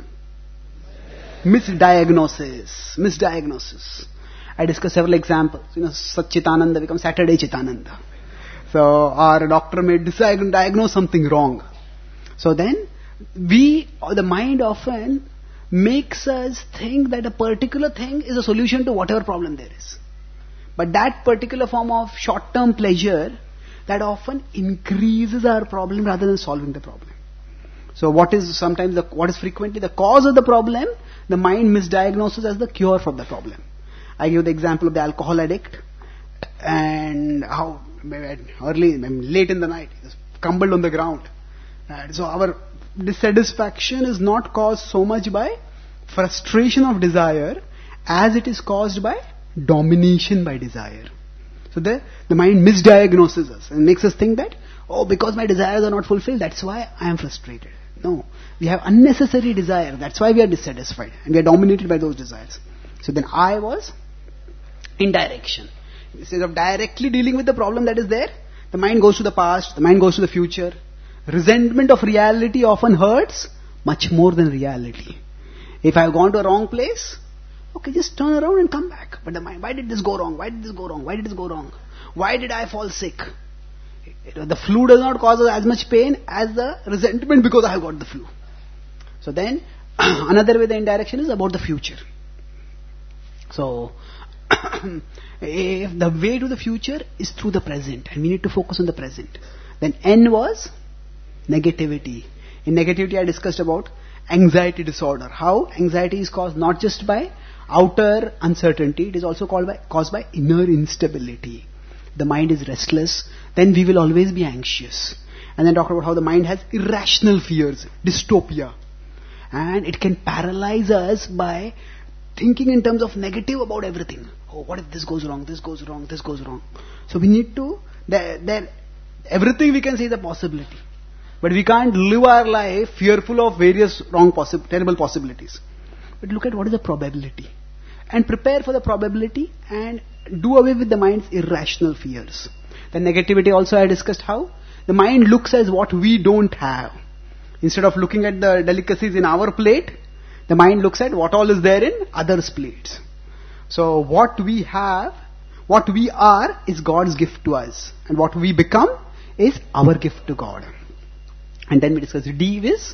Misdiagnosis. I discussed several examples. Satchitananda becomes Saturday Chitananda. So our doctor may diagnose something wrong. So then the mind often makes us think that a particular thing is a solution to whatever problem there is. But that particular form of short-term pleasure, that often increases our problem rather than solving the problem. So what is frequently the cause of the problem, the mind misdiagnoses as the cure for the problem. I give the example of the alcohol addict and how late in the night he was crumbled on the ground. And so our dissatisfaction is not caused so much by frustration of desire as it is caused by domination by desire. So the mind misdiagnoses us and makes us think that, because my desires are not fulfilled, that's why I am frustrated. No, we have unnecessary desire, that's why we are dissatisfied and we are dominated by those desires. So then I was in direction. Instead of directly dealing with the problem that is there, the mind goes to the past, the mind goes to the future. Resentment of reality often hurts much more than reality. If I have gone to a wrong place, okay, just turn around and come back. But the mind, why did this go wrong? Why did this go wrong? Why did this go wrong? Why did I fall sick? The flu does not cause us as much pain as the resentment because I have got the flu. So then, another way the indirection is about the future. So, if the way to the future is through the present, and we need to focus on the present. Then N was negativity. In negativity I discussed about anxiety disorder. How anxiety is caused not just by outer uncertainty, it is also caused by inner instability. The mind is restless, then we will always be anxious. And then talk about how the mind has irrational fears, dystopia. And it can paralyze us by thinking in terms of negative about everything. Oh, what if this goes wrong, this goes wrong, this goes wrong. So we need to, everything we can say is a possibility. But we can't live our life fearful of various terrible possibilities. But look at what is the probability. And prepare for the probability and do away with the mind's irrational fears. The negativity also I discussed how the mind looks as what we don't have. Instead of looking at the delicacies in our plate, the mind looks at what all is there in others' plates. So what we have, what we are is God's gift to us. And what we become is our gift to God. And then we discuss D is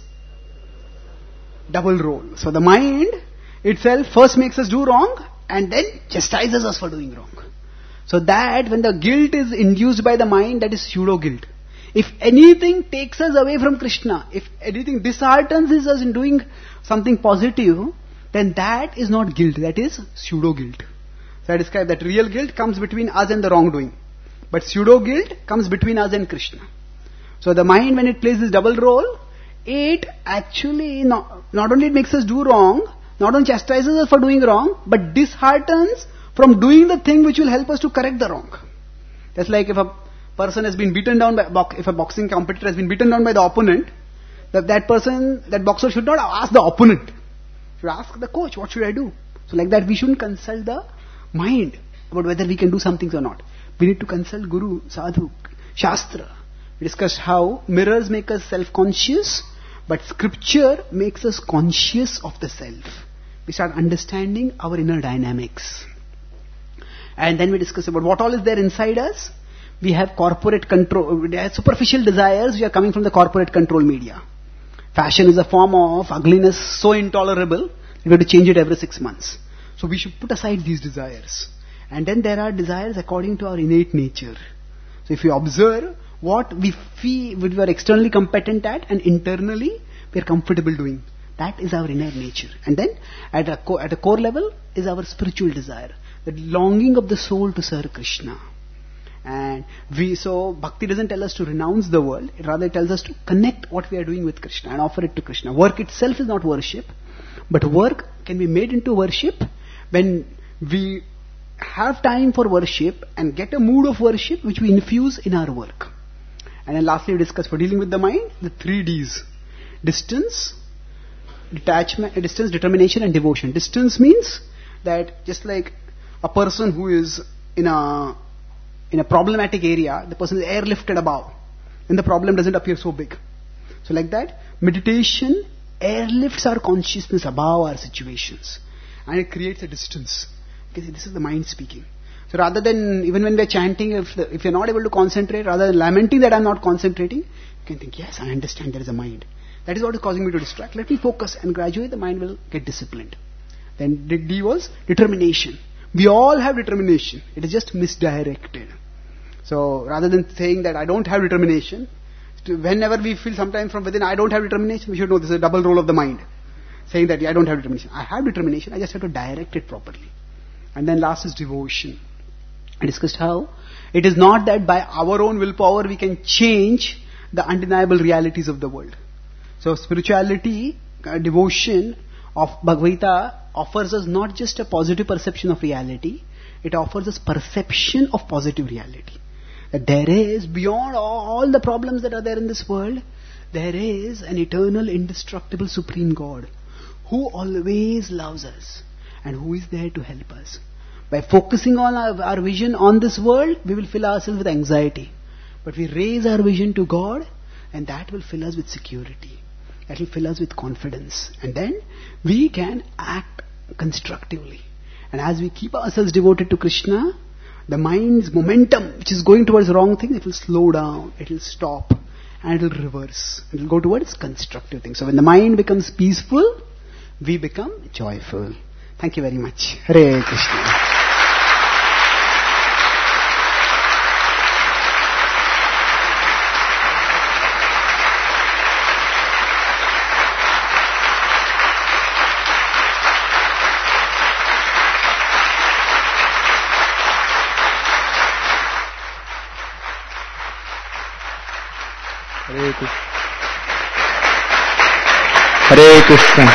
double role. So the mind itself first makes us do wrong and then chastises us for doing wrong. So that when the guilt is induced by the mind, that is pseudo guilt. If anything takes us away from Krishna, if anything disheartens us in doing something positive, then that is not guilt, that is pseudo guilt. So I describe that real guilt comes between us and the wrongdoing. But pseudo guilt comes between us and Krishna. So the mind, when it plays this double role, it actually not only it makes us do wrong, not only chastises us for doing wrong, but disheartens from doing the thing which will help us to correct the wrong. That's like if a person has been beaten down if a boxing competitor has been beaten down by the opponent, that boxer should not ask the opponent. Should ask the coach, what should I do? So like that we shouldn't consult the mind about whether we can do some things or not. We need to consult Guru, Sadhu, Shastra. We discussed how mirrors make us self-conscious, but scripture makes us conscious of the self. We start understanding our inner dynamics. And then we discuss about what all is there inside us. We have corporate control, we have superficial desires which are coming from the corporate control media. Fashion is a form of ugliness so intolerable, we have to change it every 6 months. So we should put aside these desires. And then there are desires according to our innate nature. So if you observe what we feel, what we are externally competent at and internally we are comfortable doing, that is our inner nature. And then at a core level is our spiritual desire, the longing of the soul to serve Krishna. And so bhakti doesn't tell us to renounce the world, it rather tells us to connect what we are doing with Krishna and offer it to Krishna. Work itself is not worship, but work can be made into worship when we have time for worship and get a mood of worship which we infuse in our work. And then lastly we discuss for dealing with the mind, the 3 Ds. Distance, determination and devotion. Distance means that just like a person who is in a problematic area, the person is airlifted above, then the problem doesn't appear so big. So like that, meditation airlifts our consciousness above our situations and it creates a distance. Okay, this is the mind speaking. So rather than, even when we are chanting, if you're not able to concentrate, rather than lamenting that I'm not concentrating, you can think, yes, I understand there is a mind. That is what is causing me to distract. Let me focus, and gradually the mind will get disciplined. Then D was determination. We all have determination. It is just misdirected. So rather than saying that I don't have determination, whenever we feel sometimes from within I don't have determination, we should know this is a double role of the mind. Saying that I don't have determination. I have determination, I just have to direct it properly. And then last is devotion. I discussed how it is not that by our own willpower we can change the undeniable realities of the world. So spirituality, devotion of Bhagavad Gita offers us not just a positive perception of reality, it offers us perception of positive reality. That there is, beyond all the problems that are there in this world, there is an eternal, indestructible, supreme God who always loves us and who is there to help us. By focusing on our vision on this world, we will fill ourselves with anxiety. But we raise our vision to God, and that will fill us with security. That will fill us with confidence. And then we can act constructively. And as we keep ourselves devoted to Krishna, the mind's momentum, which is going towards the wrong thing, it will slow down, it will stop, and it will reverse. It will go towards constructive things. So when the mind becomes peaceful, we become joyful. Thank you very much. Hare Krishna. Hare Krishna.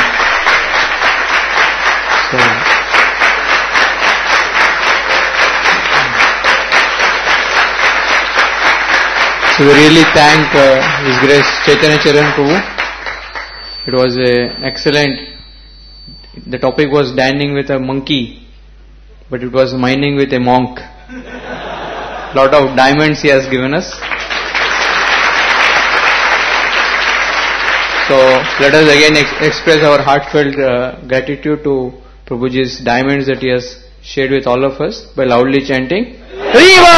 So we really thank His Grace Chaitanya Charan Prabhu. It was excellent. The topic was dining with a monkey, but it was mining with a monk. Lot of diamonds he has given us. So let us again express our heartfelt gratitude to Prabhuji's diamonds that he has shared with all of us by loudly chanting Haribo!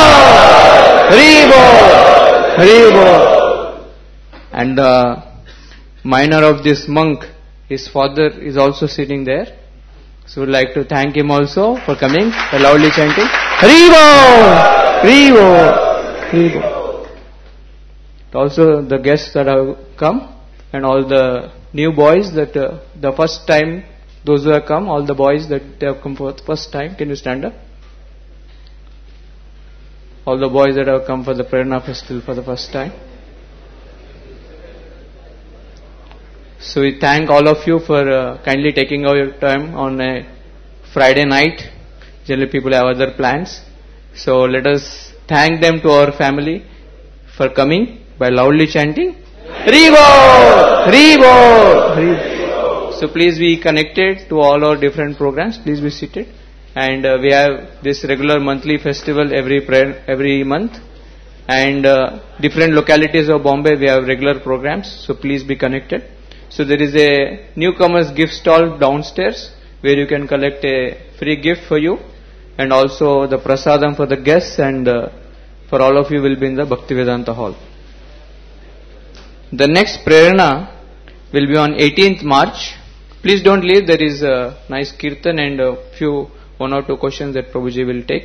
Haribo! Haribo! And the miner of this monk, his father is also sitting there. So we'd like to thank him also for coming by loudly chanting Haribo! Haribo! Haribo! Also the guests that have come and all the new boys that the first time, those who have come, all the boys that they have come for the first time, can you stand up? All the boys that have come for the Prerna Festival for the first time. So we thank all of you for kindly taking out your time on a Friday night. Generally people have other plans. So let us thank them to our family for coming by loudly chanting Haribo! Haribo! Haribo! So please be connected to all our different programs. Please be seated. And we have this regular monthly festival every month. And different localities of Bombay we have regular programs. So please be connected. So there is a newcomers gift stall downstairs where you can collect a free gift for you. And also the prasadam for the guests and for all of you will be in the Bhaktivedanta hall. The next Prerna will be on 18th March. Please don't leave. There is a nice kirtan and one or two questions that Prabhuji will take.